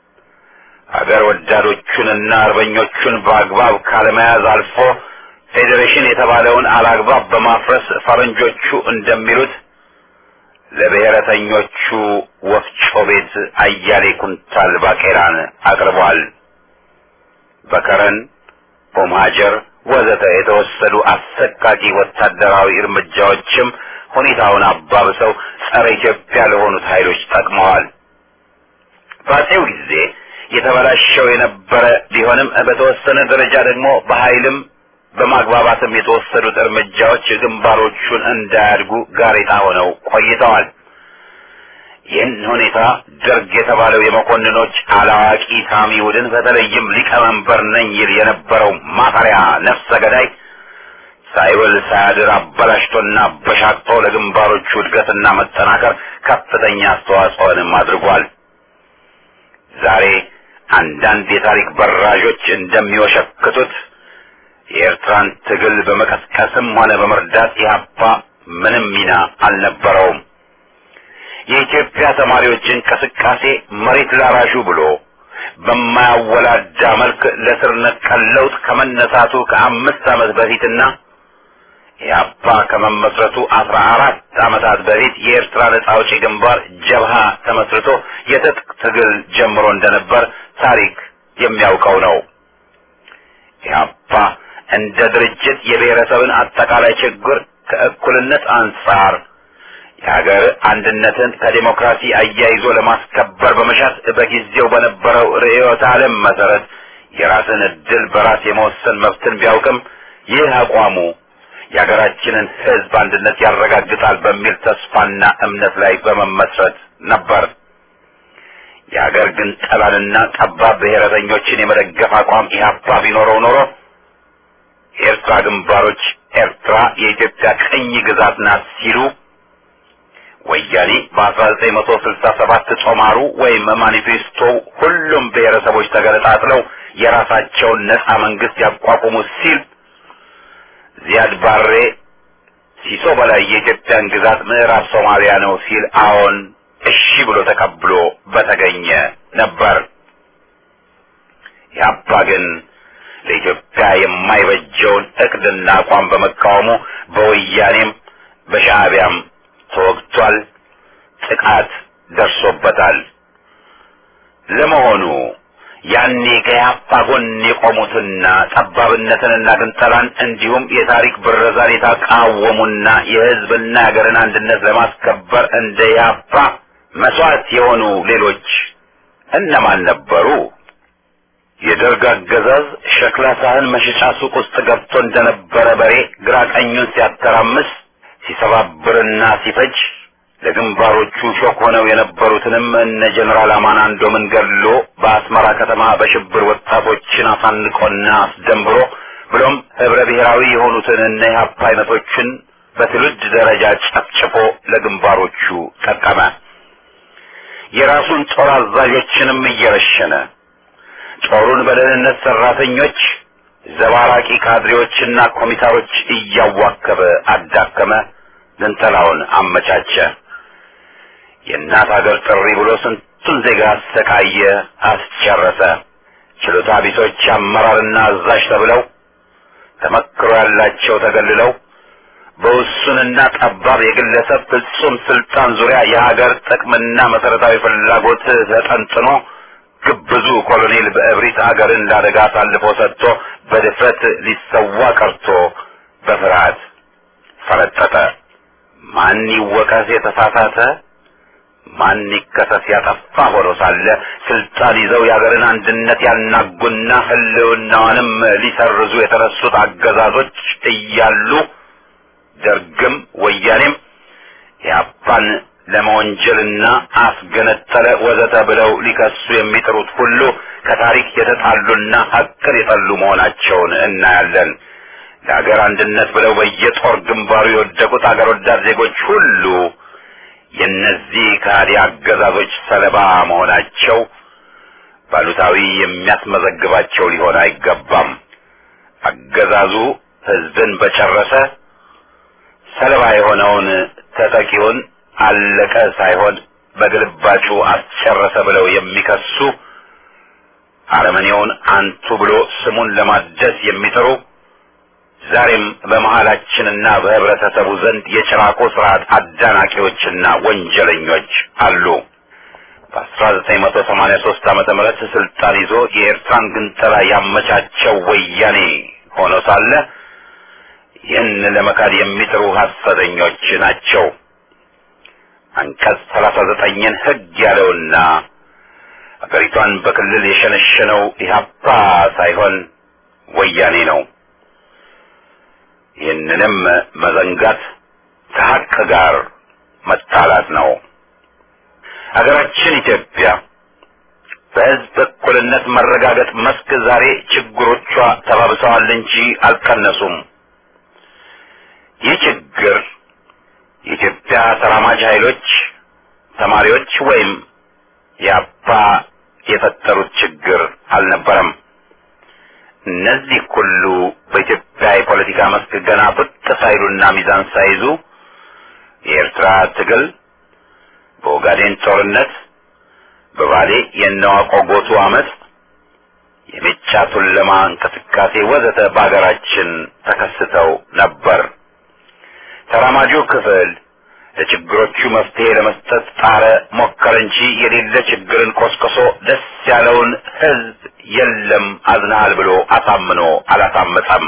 ሀገር ወዳዶቹንና አርበኞቹን በአግባብ ካለመያዝ አልፎ ፌዴሬሽን የተባለውን አላግባብ በማፍረስ ፈረንጆቹ እንደሚሉት ለብሔረተኞቹ ወፍጮ ቤት አያሌ ኩንታል ባቄላን አቅርቧል። በከረን፣ ኦምሃጀር ወዘተ የተወሰዱ አሰቃቂ ወታደራዊ እርምጃዎችም ሁኔታውን አባብሰው ጸረ ኢትዮጵያ ለሆኑት ኃይሎች ጠቅመዋል። በአፄው ጊዜ የተበላሸው የነበረ ቢሆንም በተወሰነ ደረጃ ደግሞ በኃይልም በማግባባትም የተወሰዱት እርምጃዎች ግንባሮቹን እንዳያድጉ ጋሬጣ ሆነው ቆይተዋል። ይህን ሁኔታ ደርግ የተባለው የመኮንኖች አላዋቂ ታሚ ቡድን በተለይም ሊቀመንበር ነኝ ይል የነበረው ማፈሪያ ነፍሰ ገዳይ ሳይውል ሳያድር አበላሽቶና በሻቅጦ ለግንባሮቹ እድገትና መጠናከር ከፍተኛ አስተዋጽኦንም አድርጓል። ዛሬ አንዳንድ የታሪክ በራዦች እንደሚወሸክቱት የኤርትራን ትግል በመቀስቀስም ሆነ በመርዳት ኢህአፓ ምንም ሚና አልነበረውም። የኢትዮጵያ ተማሪዎች እንቅስቃሴ መሬት ላራሹ ብሎ በማያወላዳ መልክ ለስር ነቀል ለውጥ ከመነሳቱ ከ5 ዓመት በፊትና ኢህአፓ ከመመስረቱ 14 ዓመታት በፊት የኤርትራ ነጻ አውጪ ግንባር ጀብሃ ተመስርቶ የትጥቅ ትግል ጀምሮ እንደነበር ታሪክ የሚያውቀው ነው። ኢህአፓ እንደ ድርጅት የብሔረሰብን አጠቃላይ ችግር ከእኩልነት አንጻር የሀገር አንድነትን ከዲሞክራሲ አያይዞ ለማስከበር በመሻት በጊዜው በነበረው ርዕዮተ ዓለም መሰረት የራስን ዕድል በራስ የመወሰን መብትን ቢያውቅም ይህ አቋሙ የሀገራችንን ሕዝብ አንድነት ያረጋግጣል በሚል ተስፋና እምነት ላይ በመመስረት ነበር። የሀገር ግን ጠላንና ጠባብ ብሔረተኞችን የመደገፍ አቋም ኢህአፓ ቢኖረው ኖሮ የኤርትራ ግንባሮች ኤርትራ የኢትዮጵያ ቅኝ ግዛት ናት ሲሉ ወያኔ በ1967 ጦማሩ ወይም ማኒፌስቶ ሁሉም ብሔረሰቦች ተገነጣጥለው የራሳቸውን ነጻ መንግስት ያቋቁሙ ሲል ዚያድ ባሬ ሲሶ በላይ የኢትዮጵያን ግዛት ምዕራብ ሶማሊያ ነው ሲል አዎን እሺ ብሎ ተቀብሎ በተገኘ ነበር። ያባ ግን ለኢትዮጵያ የማይበጀውን እቅድና አቋም በመቃወሙ በወያኔም በሻዕቢያም ተወግቷል፣ ጥቃት ደርሶበታል። ለመሆኑ ያኔ ከያፓ ጎን የቆሙትና ጠባብነትንና ግንጠላን እንዲሁም የታሪክ ብረዛን የተቃወሙና የህዝብና ሀገርን አንድነት ለማስከበር እንደ ያፓ መስዋዕት የሆኑ ሌሎች እነማን ነበሩ? የደርግ አገዛዝ ሸክላ ሳህን መሸጫ ሱቅ ውስጥ ገብቶ እንደነበረ በሬ ግራ ቀኙን ሲያተራምስ ሲሰባብርና ሲፈጅ ለግንባሮቹ ሾክ ሆነው የነበሩትንም እነ ጀነራል አማን አንዶምን ገድሎ በአስመራ ከተማ በሽብር ወጣቶችን አሳንቆና አስደንብሮ ብሎም ህብረ ብሔራዊ የሆኑትን እነ ኢህአፓ አይነቶችን በትውልድ ደረጃ ጨፍጭፎ ለግንባሮቹ ጠቀመ። የራሱን ጦር አዛዦችንም እየረሸነ ጦሩን በደህንነት ሰራተኞች፣ ዘባራቂ ካድሬዎችና ኮሚታሮች እያዋከበ አዳከመ፣ ግንጠላውን አመቻቸ። የእናት ሀገር ጥሪ ብሎ ስንቱን ዜጋ አሰቃየ፣ አስጨረሰ። ችሎታ ቢሶች አመራርና አዛዥ ተብለው ተመክሮ ያላቸው ተገልለው በውሱንና ጠባብ የግለሰብ ፍጹም ስልጣን ዙሪያ የሀገር ጥቅምና መሰረታዊ ፍላጎት ተጠንጥኖ ግብዙ ኮሎኔል በእብሪት ሀገርን ለአደጋ አሳልፎ ሰጥቶ በድፍረት ሊሰዋ ቀርቶ በፍርሃት ፈረጠጠ። ማን ይወቀስ የተሳሳተ፣ ማን ይከሰስ ያጠፋ ሆኖ ሳለ ስልጣን ይዘው የሀገርን አንድነት ያናጉና ህልውናዋንም ሊሰርዙ የተነሱት አገዛዞች እያሉ ደርግም ወያኔም ያፓን ለመወንጀልና አስገነጠለ ወዘተ ብለው ሊከሱ የሚጥሩት ሁሉ ከታሪክ የተጣሉና ሀቅን የጠሉ መሆናቸውን እናያለን። ለሀገር አንድነት ብለው በየጦር ግንባሩ የወደቁት አገር ወዳድ ዜጎች ሁሉ የነዚህ ከሃዲ አገዛዞች ሰለባ መሆናቸው ባሉታዊ የሚያስመዘግባቸው ሊሆን አይገባም። አገዛዙ ህዝብን በጨረሰ ሰለባ የሆነውን ተጠቂውን አለቀ ሳይሆን በግልባጩ አስጨረሰ ብለው የሚከሱ አረመኔውን አንቱ ብሎ ስሙን ለማደስ የሚጥሩ ዛሬም በመሃላችንና በህብረተሰቡ ዘንድ የጭራቆ ስርዓት አዳናቂዎችና ወንጀለኞች አሉ። በ1983 ዓመተ ምህረት ስልጣን ይዞ የኤርትራን ግንጠላ ያመቻቸው ወያኔ ሆኖ ሳለ ይህን ለመካድ የሚጥሩ ሐሰተኞች ናቸው። አንቀጽ 39ን ህግ ያለውና አገሪቷን በክልል የሸነሸነው ኢህአፓ ሳይሆን ወያኔ ነው። ይህንንም መዘንጋት ከሀቅ ጋር መጣላት ነው። ሀገራችን ኢትዮጵያ በህዝብ እኩልነት መረጋገጥ መስክ ዛሬ ችግሮቿ ተባብሰዋል እንጂ አልቀነሱም። ይህ ችግር የኢትዮጵያ ተራማጅ ኃይሎች፣ ተማሪዎች ወይም ያፓ የፈጠሩት ችግር አልነበረም። እነዚህ ሁሉ በኢትዮጵያ የፖለቲካ መስክ ገና ብቅ ሳይሉና ሚዛን ሳይዙ የኤርትራ ትግል፣ በኦጋዴን ጦርነት፣ በባሌ የነዋቆ ጎቱ አመት፣ የሜጫ ቱለማ እንቅስቃሴ ወዘተ በአገራችን ተከስተው ነበር። ተራማጁ ክፍል ለችግሮቹ መፍትሄ ለመስጠት ጣረ፣ ሞከረ እንጂ የሌለ ችግርን ቆስቆሶ ደስ ያለውን ህዝብ የለም አዝናሃል ብሎ አሳምኖ አላሳመፀም።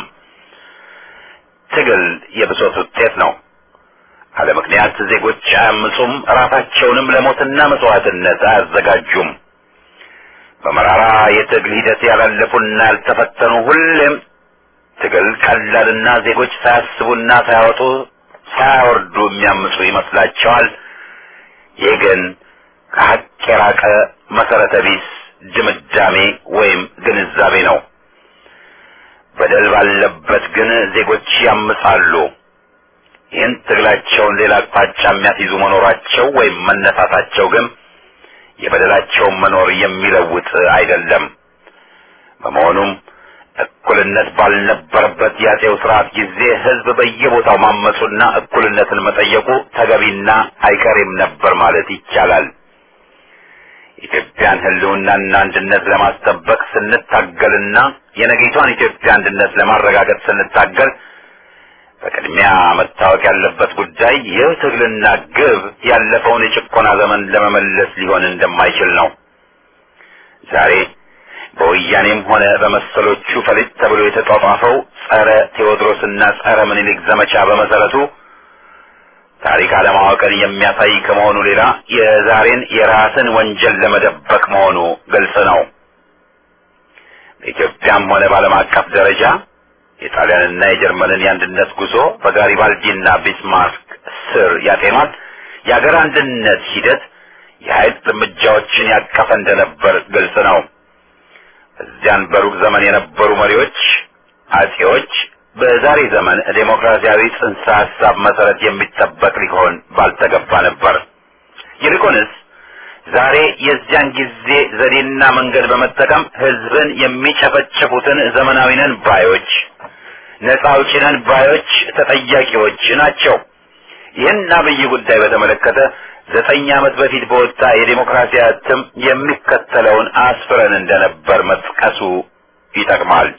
ትግል የብሶት ውጤት ነው። አለ ምክንያት ዜጎች አያምፁም፣ ራሳቸውንም ለሞትና መስዋዕትነት አያዘጋጁም። በመራራ የትግል ሂደት ያላለፉና ያልተፈተኑ ሁሌም ትግል ቀላልና ዜጎች ሳያስቡና ሳያወጡ ሳያወርዱ የሚያምፁ ይመስላቸዋል። ይህ ግን ከሀቅ የራቀ መሰረተ ቢስ ድምዳሜ ወይም ግንዛቤ ነው። በደል ባለበት ግን ዜጎች ያምፃሉ። ይህን ትግላቸውን ሌላ አቅጣጫ የሚያስይዙ መኖራቸው ወይም መነሳታቸው ግን የበደላቸውን መኖር የሚለውጥ አይደለም። በመሆኑም እኩልነት ባልነበረበት የአፄው ስርዓት ጊዜ ህዝብ በየቦታው ማመጹና እኩልነትን መጠየቁ ተገቢና አይቀሬም ነበር ማለት ይቻላል። ኢትዮጵያን ህልውናና አንድነት ለማስጠበቅ ስንታገልና የነገይቷን ኢትዮጵያ አንድነት ለማረጋገጥ ስንታገል በቅድሚያ መታወቅ ያለበት ጉዳይ ይህ ትግልና ግብ ያለፈውን የጭቆና ዘመን ለመመለስ ሊሆን እንደማይችል ነው። ዛሬ በወያኔም ሆነ በመሰሎቹ ፈሊጥ ተብሎ የተጧጧፈው ጸረ ቴዎድሮስና ጸረ ምኒልክ ዘመቻ በመሰረቱ ታሪክ አለማወቅን የሚያሳይ ከመሆኑ ሌላ የዛሬን የራስን ወንጀል ለመደበቅ መሆኑ ግልጽ ነው። በኢትዮጵያም ሆነ በዓለም አቀፍ ደረጃ የጣሊያንና የጀርመንን የአንድነት ጉዞ በጋሪባልዲና ቢስማርክ ስር ያጤኗል የሀገር አንድነት ሂደት የኃይል እርምጃዎችን ያቀፈ እንደነበር ግልጽ ነው። እዚያን በሩቅ ዘመን የነበሩ መሪዎች አጼዎች በዛሬ ዘመን ዴሞክራሲያዊ ጽንሰ ሐሳብ መሰረት የሚጠበቅ ሊሆን ባልተገባ ነበር። ይልቁንስ ዛሬ የዚያን ጊዜ ዘዴና መንገድ በመጠቀም ህዝብን የሚጨፈጭፉትን ዘመናዊ ነን ባዮች፣ ነጻ አውጪ ነን ባዮች ተጠያቂዎች ናቸው። ይህን አብይ ጉዳይ በተመለከተ 9 ዓመት በፊት በወጣ የዴሞክራሲ እትም የሚከተለውን አስፍረን እንደነበር መጥቀሱ ይጠቅማል።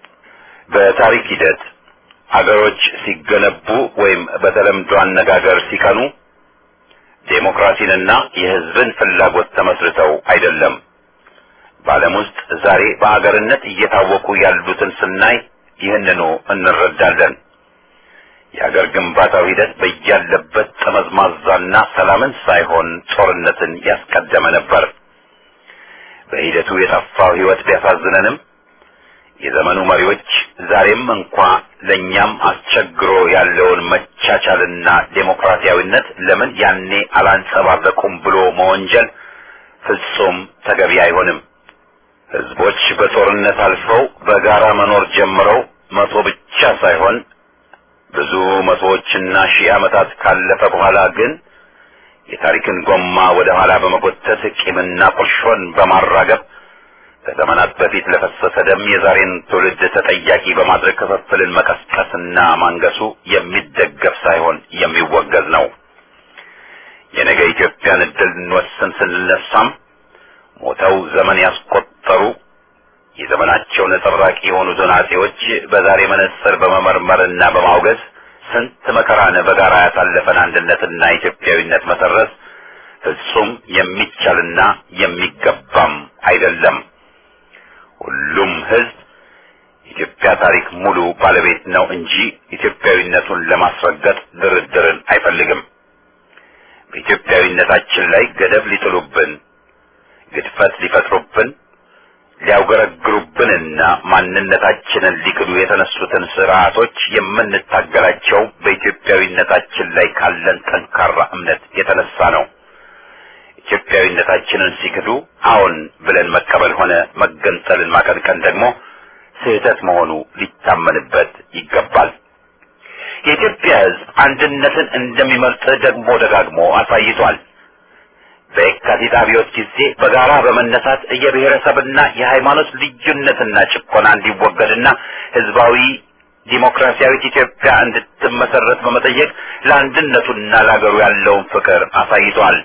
በታሪክ ሂደት አገሮች ሲገነቡ ወይም በተለምዶ አነጋገር ሲቀኑ ዴሞክራሲንና የህዝብን ፍላጎት ተመስርተው አይደለም። በዓለም ውስጥ ዛሬ በአገርነት እየታወቁ ያሉትን ስናይ ይህንኑ እንረዳለን። የአገር ግንባታው ሂደት በያለበት ጠመዝማዛና ሰላምን ሳይሆን ጦርነትን ያስቀደመ ነበር። በሂደቱ የጠፋው ህይወት ቢያሳዝነንም የዘመኑ መሪዎች ዛሬም እንኳ ለኛም አስቸግሮ ያለውን መቻቻልና ዴሞክራሲያዊነት ለምን ያኔ አላንጸባረቁም ብሎ መወንጀል ፍጹም ተገቢ አይሆንም። ህዝቦች በጦርነት አልፈው በጋራ መኖር ጀምረው መቶ ብቻ ሳይሆን ብዙ መቶዎችና ሺህ ዓመታት ካለፈ በኋላ ግን የታሪክን ጎማ ወደ ኋላ በመጎተት ቂምና ቁርሾን በማራገብ ከዘመናት በፊት ለፈሰሰ ደም የዛሬን ትውልድ ተጠያቂ በማድረግ ክፍፍልን መቀስቀስና ማንገሱ የሚደገፍ ሳይሆን የሚወገዝ ነው። የነገ ኢትዮጵያን ዕድል እንወስን ስንነሳም ሞተው ዘመን ያስቆጠሩ የዘመናቸው ነጸብራቅ የሆኑትን አጼዎች በዛሬ መነጽር በመመርመርና በማውገዝ ስንት መከራን በጋራ ያሳለፈን አንድነትና ኢትዮጵያዊነት መሰረዝ ፍጹም የሚቻልና የሚገባም አይደለም። ሁሉም ህዝብ ኢትዮጵያ ታሪክ ሙሉ ባለቤት ነው እንጂ ኢትዮጵያዊነቱን ለማስረገጥ ድርድርን አይፈልግም። በኢትዮጵያዊነታችን ላይ ገደብ ሊጥሉብን፣ ግድፈት ሊፈጥሩብን፣ ሊያውገረግሩብንና ማንነታችንን ሊክዱ የተነሱትን ስርዓቶች የምንታገላቸው በኢትዮጵያዊነታችን ላይ ካለን ጠንካራ እምነት የተነሳ ነው። ኢትዮጵያዊነታችንን ሲክዱ አዎን ብለን መቀበል ሆነ መገንጠልን ማቀንቀን ደግሞ ስህተት መሆኑ ሊታመንበት ይገባል። የኢትዮጵያ ህዝብ አንድነትን እንደሚመርጥ ደግሞ ደጋግሞ አሳይቷል። በየካቲት አብዮት ጊዜ በጋራ በመነሳት የብሔረሰብና የሃይማኖት ልዩነትና ጭቆና እንዲወገድና ህዝባዊ ዲሞክራሲያዊት ኢትዮጵያ እንድትመሰረት በመጠየቅ ለአንድነቱና ለአገሩ ያለውን ፍቅር አሳይቷል።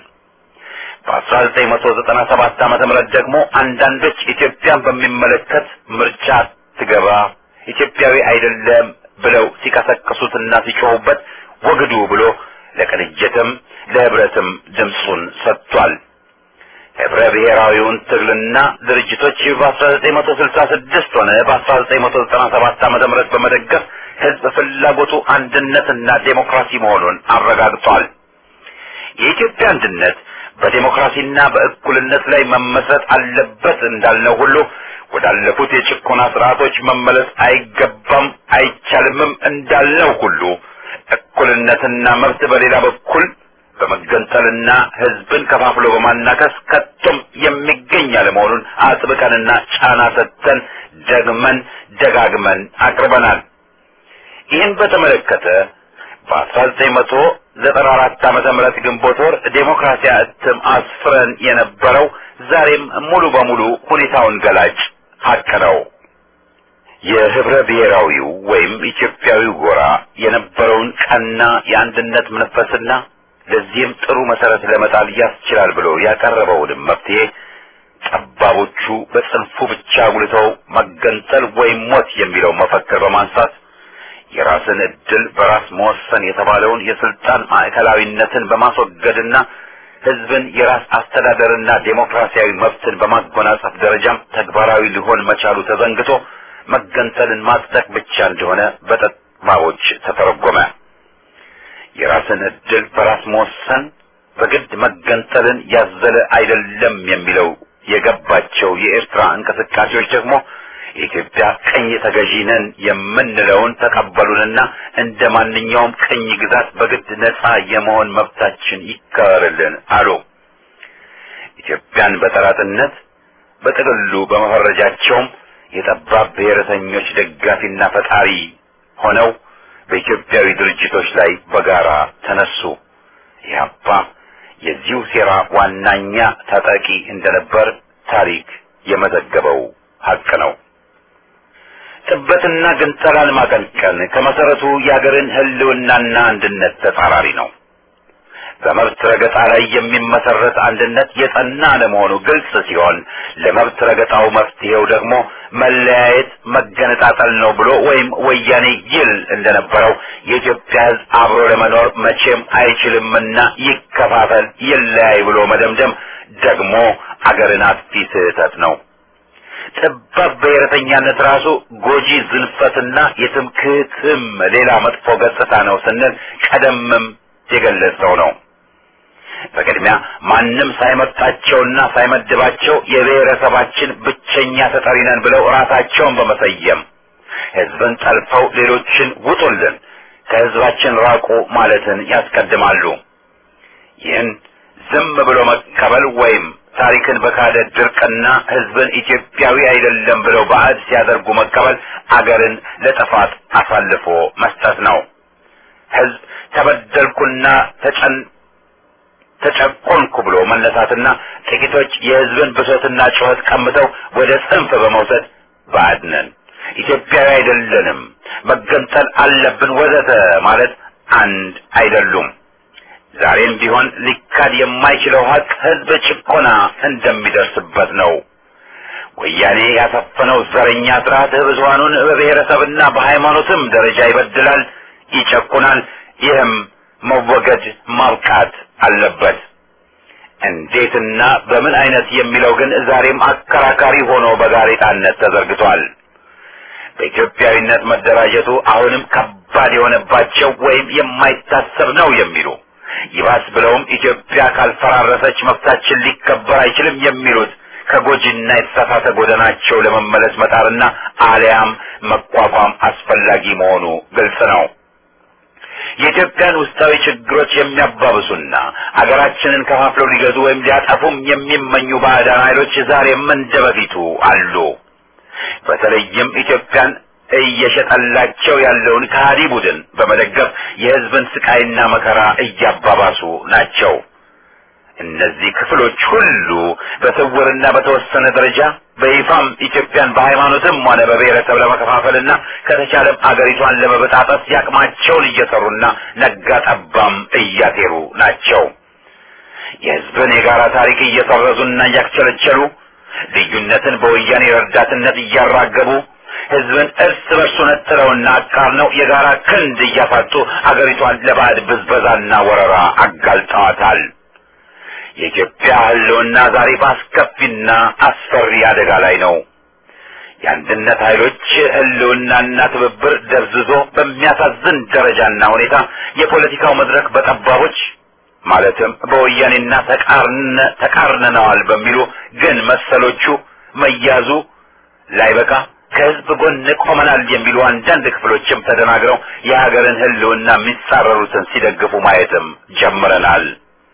በ1997 ዓመተ ምህረት ደግሞ አንዳንዶች ኢትዮጵያን በሚመለከት ምርጫ ትገባ ኢትዮጵያዊ አይደለም ብለው ሲቀሰቅሱትና ሲጮሁበት ወግዱ ብሎ ለቅንጅትም ለህብረትም ድምፁን ሰጥቷል። ህብረ ብሔራዊውን ትግልና ድርጅቶች በ1966 ሆነ በ1997 ዓመተ ምህረት በመደገፍ ህዝብ ፍላጎቱ አንድነትና ዴሞክራሲ መሆኑን አረጋግጧል። የኢትዮጵያ አንድነት በዴሞክራሲና በእኩልነት ላይ መመስረት አለበት እንዳልነው ሁሉ ወዳለፉት የጭቆና ስርዓቶች መመለስ አይገባም አይቻልምም እንዳልነው ሁሉ እኩልነትና መብት በሌላ በኩል በመገንጠልና ህዝብን ከፋፍሎ በማናከስ ከቶም የሚገኝ አለመሆኑን አጥብቀንና ጫና ሰጥተን ደግመን ደጋግመን አቅርበናል። ይህን በተመለከተ በ1994 ዓመተ ምህረት ግንቦት ወር ዴሞክራሲያ እትም አስፍረን የነበረው ዛሬም ሙሉ በሙሉ ሁኔታውን ገላጭ ሀቅ ነው። የህብረ ብሔራዊው ወይም ኢትዮጵያዊው ጎራ የነበረውን ቀና የአንድነት መንፈስና ለዚህም ጥሩ መሰረት ለመጣል ያስችላል ብሎ ያቀረበውንም መፍትሄ ጠባቦቹ በጽንፉ ብቻ ጉልተው መገንጠል ወይም ሞት የሚለው መፈክር በማንሳት የራስን እድል በራስ መወሰን የተባለውን የስልጣን ማዕከላዊነትን በማስወገድና ህዝብን የራስ አስተዳደርና ዴሞክራሲያዊ መብትን በማጎናጸፍ ደረጃም ተግባራዊ ሊሆን መቻሉ ተዘንግቶ መገንጠልን ማጽደቅ ብቻ እንደሆነ በጠባቦች ተተረጎመ። የራስን እድል በራስ መወሰን በግድ መገንጠልን ያዘለ አይደለም የሚለው የገባቸው የኤርትራ እንቅስቃሴዎች ደግሞ የኢትዮጵያ ቅኝ ተገዢ ነን የምንለውን ተቀበሉንና እንደ ማንኛውም ቅኝ ግዛት በግድ ነፃ የመሆን መብታችን ይከበርልን አሉ። ኢትዮጵያን በጠላትነት በጥቅሉ በመፈረጃቸውም የጠባብ ብሔረተኞች ደጋፊና ፈጣሪ ሆነው በኢትዮጵያዊ ድርጅቶች ላይ በጋራ ተነሱ። ኢህአፓ የዚሁ ሴራ ዋናኛ ተጠቂ እንደነበር ታሪክ የመዘገበው ሀቅ ነው። ጥበትና ግንጠላን ማቀንቀን ከመሰረቱ የአገርን ህልውናና አንድነት ተጻራሪ ነው። በመብት ረገጣ ላይ የሚመሰረት አንድነት የጸና ለመሆኑ ግልጽ ሲሆን ለመብት ረገጣው መፍትሄው ደግሞ መለያየት፣ መገነጣጠል ነው ብሎ ወይም ወያኔ ይል እንደነበረው የኢትዮጵያ ሕዝብ አብሮ ለመኖር መቼም አይችልምና ይከፋፈል፣ ይለያይ ብሎ መደምደም ደግሞ አገርን አጥፊ ስህተት ነው። ጠባብ ብሔረተኛነት ራሱ ጎጂ ዝንፈትና የትምክህትም ሌላ መጥፎ ገጽታ ነው ስንል ቀደምም የገለጸው ነው። በቅድሚያ ማንም ሳይመርጣቸውና ሳይመድባቸው የብሔረሰባችን ብቸኛ ተጠሪ ነን ብለው ራሳቸውን በመሰየም ህዝብን ጠልፈው ሌሎችን ውጡልን፣ ከህዝባችን ራቁ ማለትን ያስቀድማሉ። ይህን ዝም ብሎ መቀበል ወይም ታሪክን በካደ ድርቅና ህዝብን ኢትዮጵያዊ አይደለም ብለው ባዕድ ሲያደርጉ መቀበል አገርን ለጥፋት አሳልፎ መስጠት ነው። ህዝብ ተበደልኩና ተጨቆንኩ ብሎ መነሳትና ጥቂቶች የህዝብን ብሶትና ጩኸት ቀምተው ወደ ጽንፍ በመውሰድ ባዕድ ነን፣ ኢትዮጵያዊ አይደለንም፣ መገንጠል አለብን ወዘተ ማለት አንድ አይደሉም። ዛሬም ቢሆን ሊካድ የማይችለው ሀቅ ህዝብ ጭቆና እንደሚደርስበት ነው። ወያኔ ያሰፈነው ዘረኛ ስርዓት ብዙሃኑን በብሔረሰብና በሃይማኖትም ደረጃ ይበድላል፣ ይጨቁናል። ይህም መወገድ ማብቃት አለበት። እንዴትና በምን አይነት የሚለው ግን ዛሬም አከራካሪ ሆኖ በጋዜጣነት ተዘርግቷል። በኢትዮጵያዊነት መደራጀቱ አሁንም ከባድ የሆነባቸው ወይም የማይታሰብ ነው የሚሉ ይባስ ብለውም ኢትዮጵያ ካልፈራረሰች መብታችን ሊከበር አይችልም የሚሉት ከጎጂና የተሳሳተ ጎዳናቸው ለመመለስ መጣርና አሊያም መቋቋም አስፈላጊ መሆኑ ግልጽ ነው። የኢትዮጵያን ውስጣዊ ችግሮች የሚያባብሱና አገራችንን ከፋፍለው ሊገዙ ወይም ሊያጠፉም የሚመኙ ባዕዳን ኃይሎች ዛሬም እንደበፊቱ አሉ። በተለይም ኢትዮጵያን እየሸጠላቸው ያለውን ከሃዲ ቡድን በመደገፍ የህዝብን ስቃይና መከራ እያባባሱ ናቸው። እነዚህ ክፍሎች ሁሉ በስውርና በተወሰነ ደረጃ በይፋም ኢትዮጵያን በሃይማኖትም ሆነ በብሔረሰብ ለመከፋፈልና ከተቻለም አገሪቷን ለመበጣጠስ ያቅማቸውን እየሰሩና ነጋ ጠባም እያሴሩ ናቸው። የህዝብን የጋራ ታሪክ እየሰረዙና እያክቸለቸሉ ልዩነትን በወያኔ ረዳትነት እያራገቡ ህዝብን እርስ በርሱ ነጥለውና አቃርነው የጋራ ክንድ እያፋጡ አገሪቷን ለባዕድ ብዝበዛና ወረራ አጋልጠዋታል። የኢትዮጵያ ህልውና ዛሬ በአስከፊና አስፈሪ አደጋ ላይ ነው። የአንድነት ኃይሎች ህልውናና ትብብር ደብዝዞ በሚያሳዝን ደረጃና ሁኔታ የፖለቲካው መድረክ በጠባቦች ማለትም በወያኔና ተቃርነናል በሚሉ ግን መሰሎቹ መያዙ ላይበቃ ከህዝብ ጎን ቆመናል የሚሉ አንዳንድ ክፍሎችም ተደናግረው የሀገርን ህልውና የሚጻረሩትን ሲደግፉ ማየትም ጀምረናል።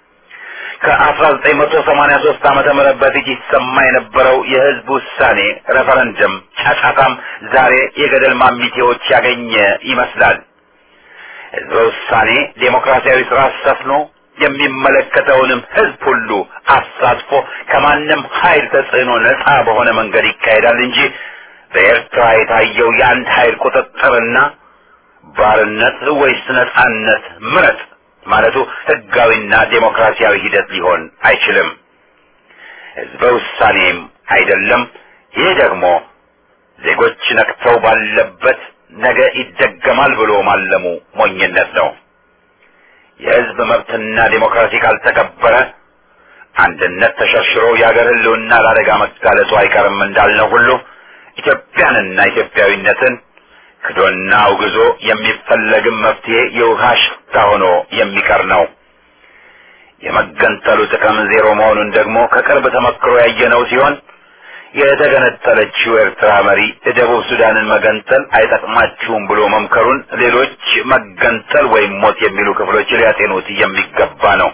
ከ1983 ዓመተ ምህረት በፊት ይሰማ የነበረው የህዝብ ውሳኔ ሬፈረንደም ጫጫታም ዛሬ የገደል ማሚቴዎች ያገኘ ይመስላል። ህዝበ ውሳኔ ዴሞክራሲያዊ ስርዓት ሰፍኖ የሚመለከተውንም ህዝብ ሁሉ አሳትፎ ከማንም ኃይል ተጽዕኖ ነፃ በሆነ መንገድ ይካሄዳል እንጂ በኤርትራ የታየው የአንድ ኃይል ቁጥጥርና ባርነት ወይስ ነፃነት ምረጥ ማለቱ ህጋዊና ዴሞክራሲያዊ ሂደት ሊሆን አይችልም። ህዝበ ውሳኔም አይደለም። ይህ ደግሞ ዜጎች ነቅተው ባለበት ነገ ይደገማል ብሎ ማለሙ ሞኝነት ነው። የህዝብ መብትና ዴሞክራሲ ካልተከበረ አንድነት ተሸርሽሮ የአገር ህልውና ለአደጋ መጋለጡ አይቀርም እንዳልነው ሁሉ ኢትዮጵያንና ኢትዮጵያዊነትን ክዶና አውግዞ የሚፈለግም መፍትሄ የውሃ ሽታ ሆኖ የሚቀር ነው። የመገንጠሉ ጥቅም ዜሮ መሆኑን ደግሞ ከቅርብ ተመክሮ ያየነው ሲሆን የተገነጠለችው ኤርትራ መሪ ደቡብ ሱዳንን መገንጠል አይጠቅማችሁም ብሎ መምከሩን ሌሎች መገንጠል ወይም ሞት የሚሉ ክፍሎች ሊያጤኑት የሚገባ ነው።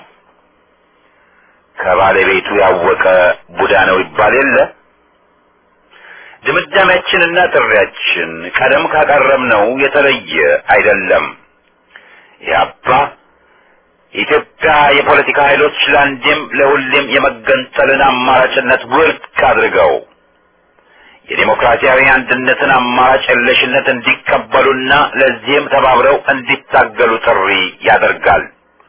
ከባለቤቱ ያወቀ ቡዳ ነው ይባል የለ። ድምዳሜያችንና ጥሪያችን ቀደም ካቀረብነው የተለየ አይደለም። ያባ ኢትዮጵያ የፖለቲካ ኃይሎች ለአንዴም ለሁሌም የመገንጠልን አማራጭነት ውድቅ አድርገው የዲሞክራሲያዊ አንድነትን አማራጭ የለሽነት እንዲቀበሉና ለዚህም ተባብረው እንዲታገሉ ጥሪ ያደርጋል።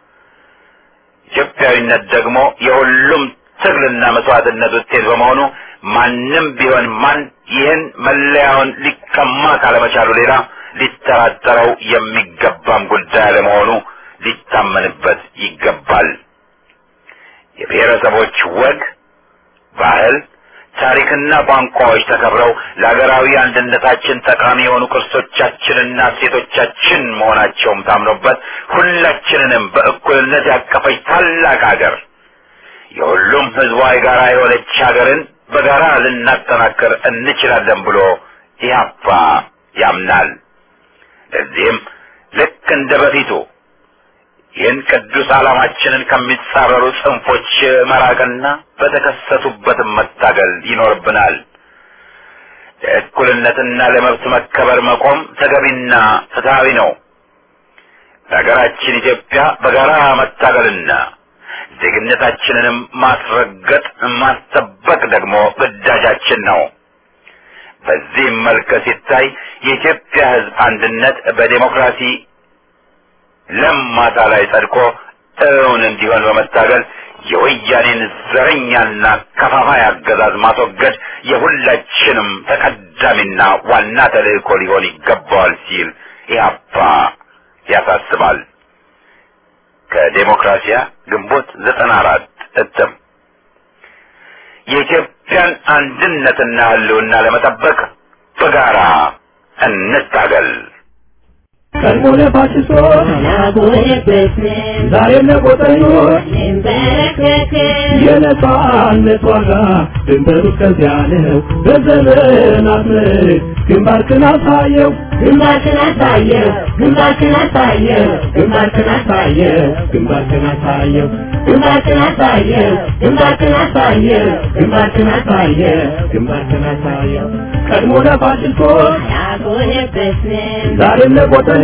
ኢትዮጵያዊነት ደግሞ የሁሉም ትግልና መስዋዕትነት ውጤት በመሆኑ ማንም ቢሆን ማን ይህን መለያውን ሊቀማ ካለመቻሉ ሌላ ሊጠራጠረው የሚገባም ጉዳይ አለመሆኑ ሊታመንበት ይገባል። የብሔረሰቦች ወግ፣ ባህል፣ ታሪክና ቋንቋዎች ተከብረው ለሀገራዊ አንድነታችን ጠቃሚ የሆኑ ቅርሶቻችንና እሴቶቻችን መሆናቸውም ታምኖበት ሁላችንንም በእኩልነት ያቀፈች ታላቅ ሀገር የሁሉም ህዝቧ የጋራ የሆነች ሀገርን በጋራ ልናጠናክር እንችላለን ብሎ ኢህአፓ ያምናል። ለዚህም ልክ እንደ በፊቱ ይህን ቅዱስ ዓላማችንን ከሚጻረሩ ጽንፎች መራቅና በተከሰቱበት መታገል ይኖርብናል። ለእኩልነትና ለመብት መከበር መቆም ተገቢና ፍትሃዊ ነው። ለሀገራችን ኢትዮጵያ በጋራ መታገልና ዜግነታችንንም ማስረገጥ ማስጠበቅ ደግሞ ግዳጃችን ነው። በዚህ መልክ ሲታይ የኢትዮጵያ ህዝብ አንድነት በዴሞክራሲ ለም ማታ ላይ ጸድቆ እውን እንዲሆን በመታገል የወያኔን ዘረኛና ከፋፋይ አገዛዝ ማስወገድ የሁላችንም ተቀዳሚና ዋና ተልእኮ ሊሆን ይገባዋል ሲል ኢህአፓ ያሳስባል። ከዴሞክራሲያ ግንቦት 94 እትም። የኢትዮጵያን አንድነትና ህልውና ለመጠበቅ በጋራ እንታገል። ቀድሞነ ፋሽስቶች ዛሬም ለቆጠኞች የነጻነት ዋጋ ድንበሩ እስከዚያ ነው። በዘመናት ምርክ ግንባርክን አሳየው ግንባርክን አሳየው ግንባርክን አሳየው ግንባርክን አሳየው ግንባርክን አሳየው ግንባርክን አሳየው ግንባርክን አሳየው ግንባርክን አሳየው ግንባርክን አሳየው ቀድሞ ለፋሽስቶች ዛሬም ለቆጠኞች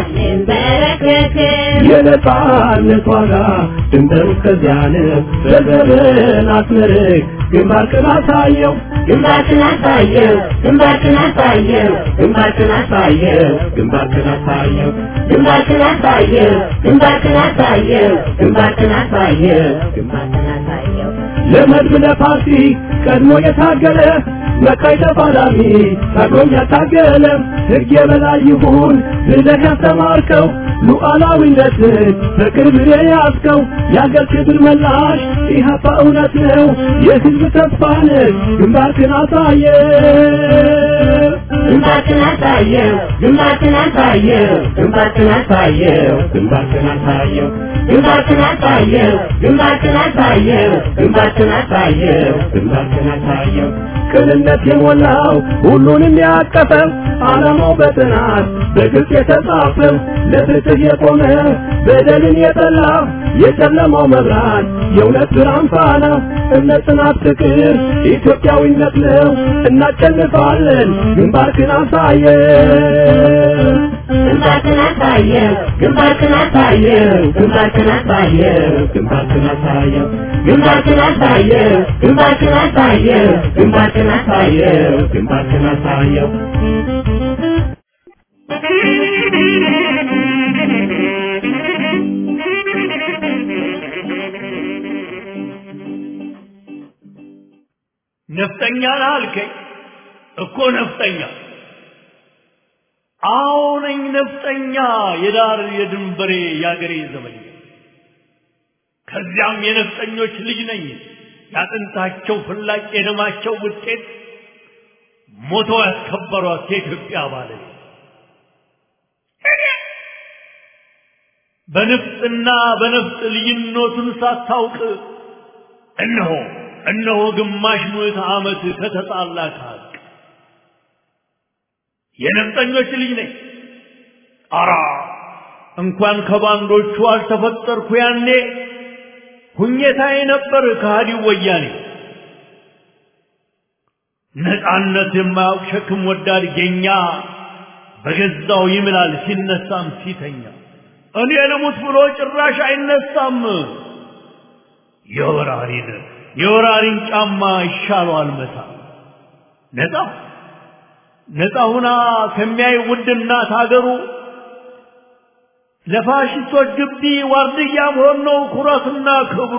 የነጻነት ዋጋ ድንበሩ እስከዚያ ነው። በዘመናት ምርክ ግንባርክን አሳየው ግንባርክን አሳየው ግንባርክን አሳየው ግንባርክን አሳየው ግንባርክን አሳየው ግንባርክን አሳየው ግንባርክን አሳየው ግንባርክን አሳየው ግንባርክን አሳየው ለመድብ ለፓርቲ ቀድሞ የታገለ መካይ ተፋላሚ ታግሎም ያታገለ ሕግ የበላይ ይሁን ብለህ ያስተማርከው ሉዓላዊነትን በቅርብ የያዝከው የአገር ክብር መላሽ ኢህአፓ እውነት ነው የሕዝብ ተስፋ ነህ። ግንባርክን አሳየው ግንባርክን አሳየው ግንባርክን አሳየው ግንባርክን አሳየው ግንባርክን አሳየው ግንባርክን አሳየው ግንባርክን አሳየው ግንባርክን አሳየው ግንባርክን አሳየው ቅንነት የሞላው ሁሉንም ያቀፈው ዓላማው በጥናት በግልጽ የተጻፈው ለፍትህ የቆመ በደልን የጠላ የጨለማው መብራት የእውነት ብርሃን ፋና እምነት ጽናት ፍቅር ኢትዮጵያዊነት ነው እናሸንፋለን ግንባርክን አሳየው ግንባርክን አሳየው ግንባርክን አሳየው ግንባርክን አሳየው ግንባርክን አሳየው ግንባርክን አሳየው ግንባርክን አሳየው ግንባርክን አሳየው ግንባርክን አሳየው ነፍጠኛ አልከኝ እኮ ነፍጠኛ አሁን ነፍጠኛ የዳር የድንበሬ ያገሬ ዘመኛ ከዚያም የነፍጠኞች ልጅ ነኝ ያጥንታቸው ፍላጭ የደማቸው ውጤት ሞቶ ያስከበሯት የኢትዮጵያ ባለቤት በነፍጥና በነፍጥ ልዩነቱን ሳታውቅ እነሆ ግማሽ ምዕተ ዓመት ከተጣላ ከሀቅ የነፍጠኞች ልጅ ነኝ አራ እንኳን ከባንዶቹ አልተፈጠርኩ ያኔ ሁኘታዬ ነበር ከሃዲው ወያኔ ነፃነት የማያውቅ ሸክም ወዳድ ጌኛ በገዛው ይምላል ሲነሳም ሲተኛ እኔ ልሙት ብሎ ጭራሽ አይነሳም የወራሪን ጫማ ይሻለዋል መታ ነፃ ሁና ከሚያይ ውድ እናት ሀገሩ ለፋሽስቶች ግቢ ዋርድያ መሆን ነው ኩራትና ክብሩ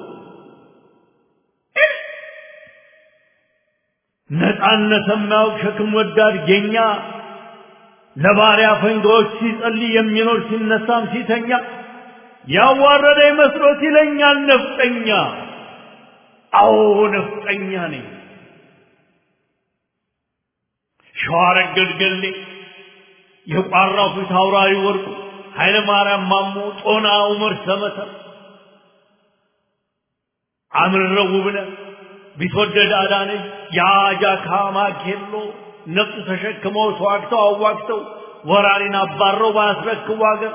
ነፃነት የማያውቅ ሸክም ወዳድ ጌኛ ለባሪያ ፈንጋዎች ሲጸልይ የሚኖር ሲነሳም ሲተኛ ያዋረደ መስሎት ይለኛል ነፍጠኛ አዎ ነፍጠኛ ነኝ ሸዋረገድ ገሌ የቋራው ፊት አውራሪ ወርቁ ኃይለ ማርያም ማሞ ጦና ዑመር ሰመተ አምረው ውብነህ ቢትወደድ አዳነች ያጃካ ማኬሎ ነፍጥ ተሸክመው ተዋግተው አዋግተው ወራሪን አባረው ባስረክቡ አገር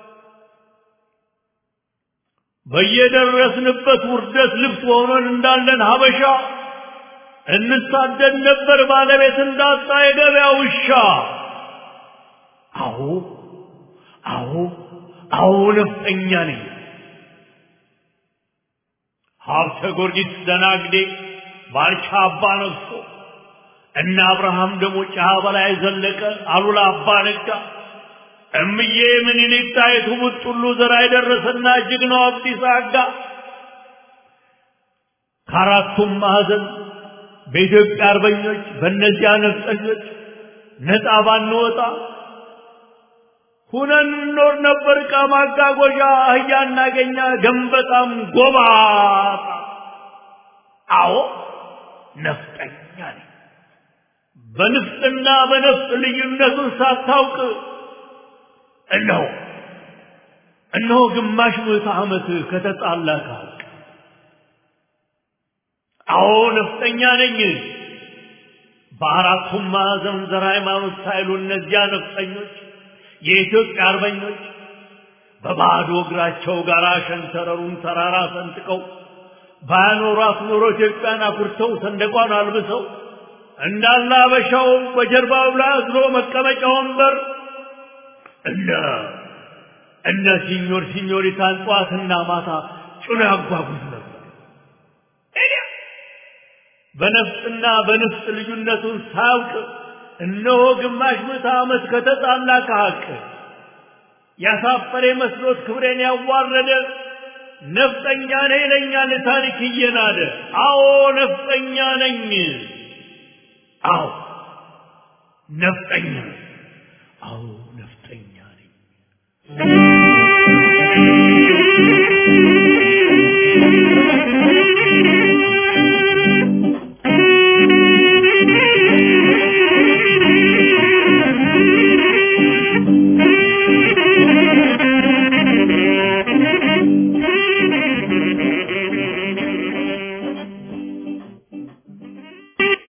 በየደረስንበት ውርደት ልብስ ሆነን እንዳለን ሀበሻ እንሳደድ ነበር ባለቤት እንዳጣ የገበያ ውሻ አዎ ነፍጠኛ ነኝ ሀብተ ጊዮርጊስ ደናግዴ ባልቻ አባ ነግሶ እነ አብርሃም ደግሞ ጫ በላይ ዘለቀ አሉላ አባ ነጋ እምዬ ምኒልክ ጣይቱ ቡጥሉ ዘራ ይደረሰና ጀግናው አብዲሳ አጋ ከአራቱም ማዕዘን በኢትዮጵያ አርበኞች በእነዚያ ነፍጠኞች ነፃ ባንወጣ ሁነን ኖር ነበር ከማጋጎዣ አህያ እናገኛ ገንበጣም ጎባጣ አዎ ነፍጠኛ ነኝ በንፍጥና በነፍጥ ልዩነቱን ሳታውቅ እነሆ ግማሽ ምዕተ ዓመት ከተጣላ ከሀቅ አዎ ነፍጠኛ ነኝ በአራቱም ማዕዘን ዘር ሃይማኖት ሳይሉ እነዚያ ነፍጠኞች የኢትዮጵያ አርበኞች በባዶ እግራቸው ጋር ሸንተረሩን ተራራ ሰንጥቀው ባያኖሯት ኖሮ ኢትዮጵያን አኩርተው ሰንደቋን አልብሰው እንዳለ አበሻው በጀርባው ላይ አዝሎ መቀመጫ ወንበር እነ ሲኞሪታን ጠዋትና ማታ ጭኖ ያጓጉዝ ነበር በነፍጥና በንፍጥ ልዩነቱን ሳያውቅ እነሆ ግማሽ ምዕተ ዓመት ከተጣላ ከሀቅ ያሳፈረ መስሎት ክብሬን ያዋረደ ነፍጠኛ ነኝ ይለኛል ታሪክ እየናደ አዎ ነፍጠኛ ነኝ አዎ ነፍጠኛ ነኝ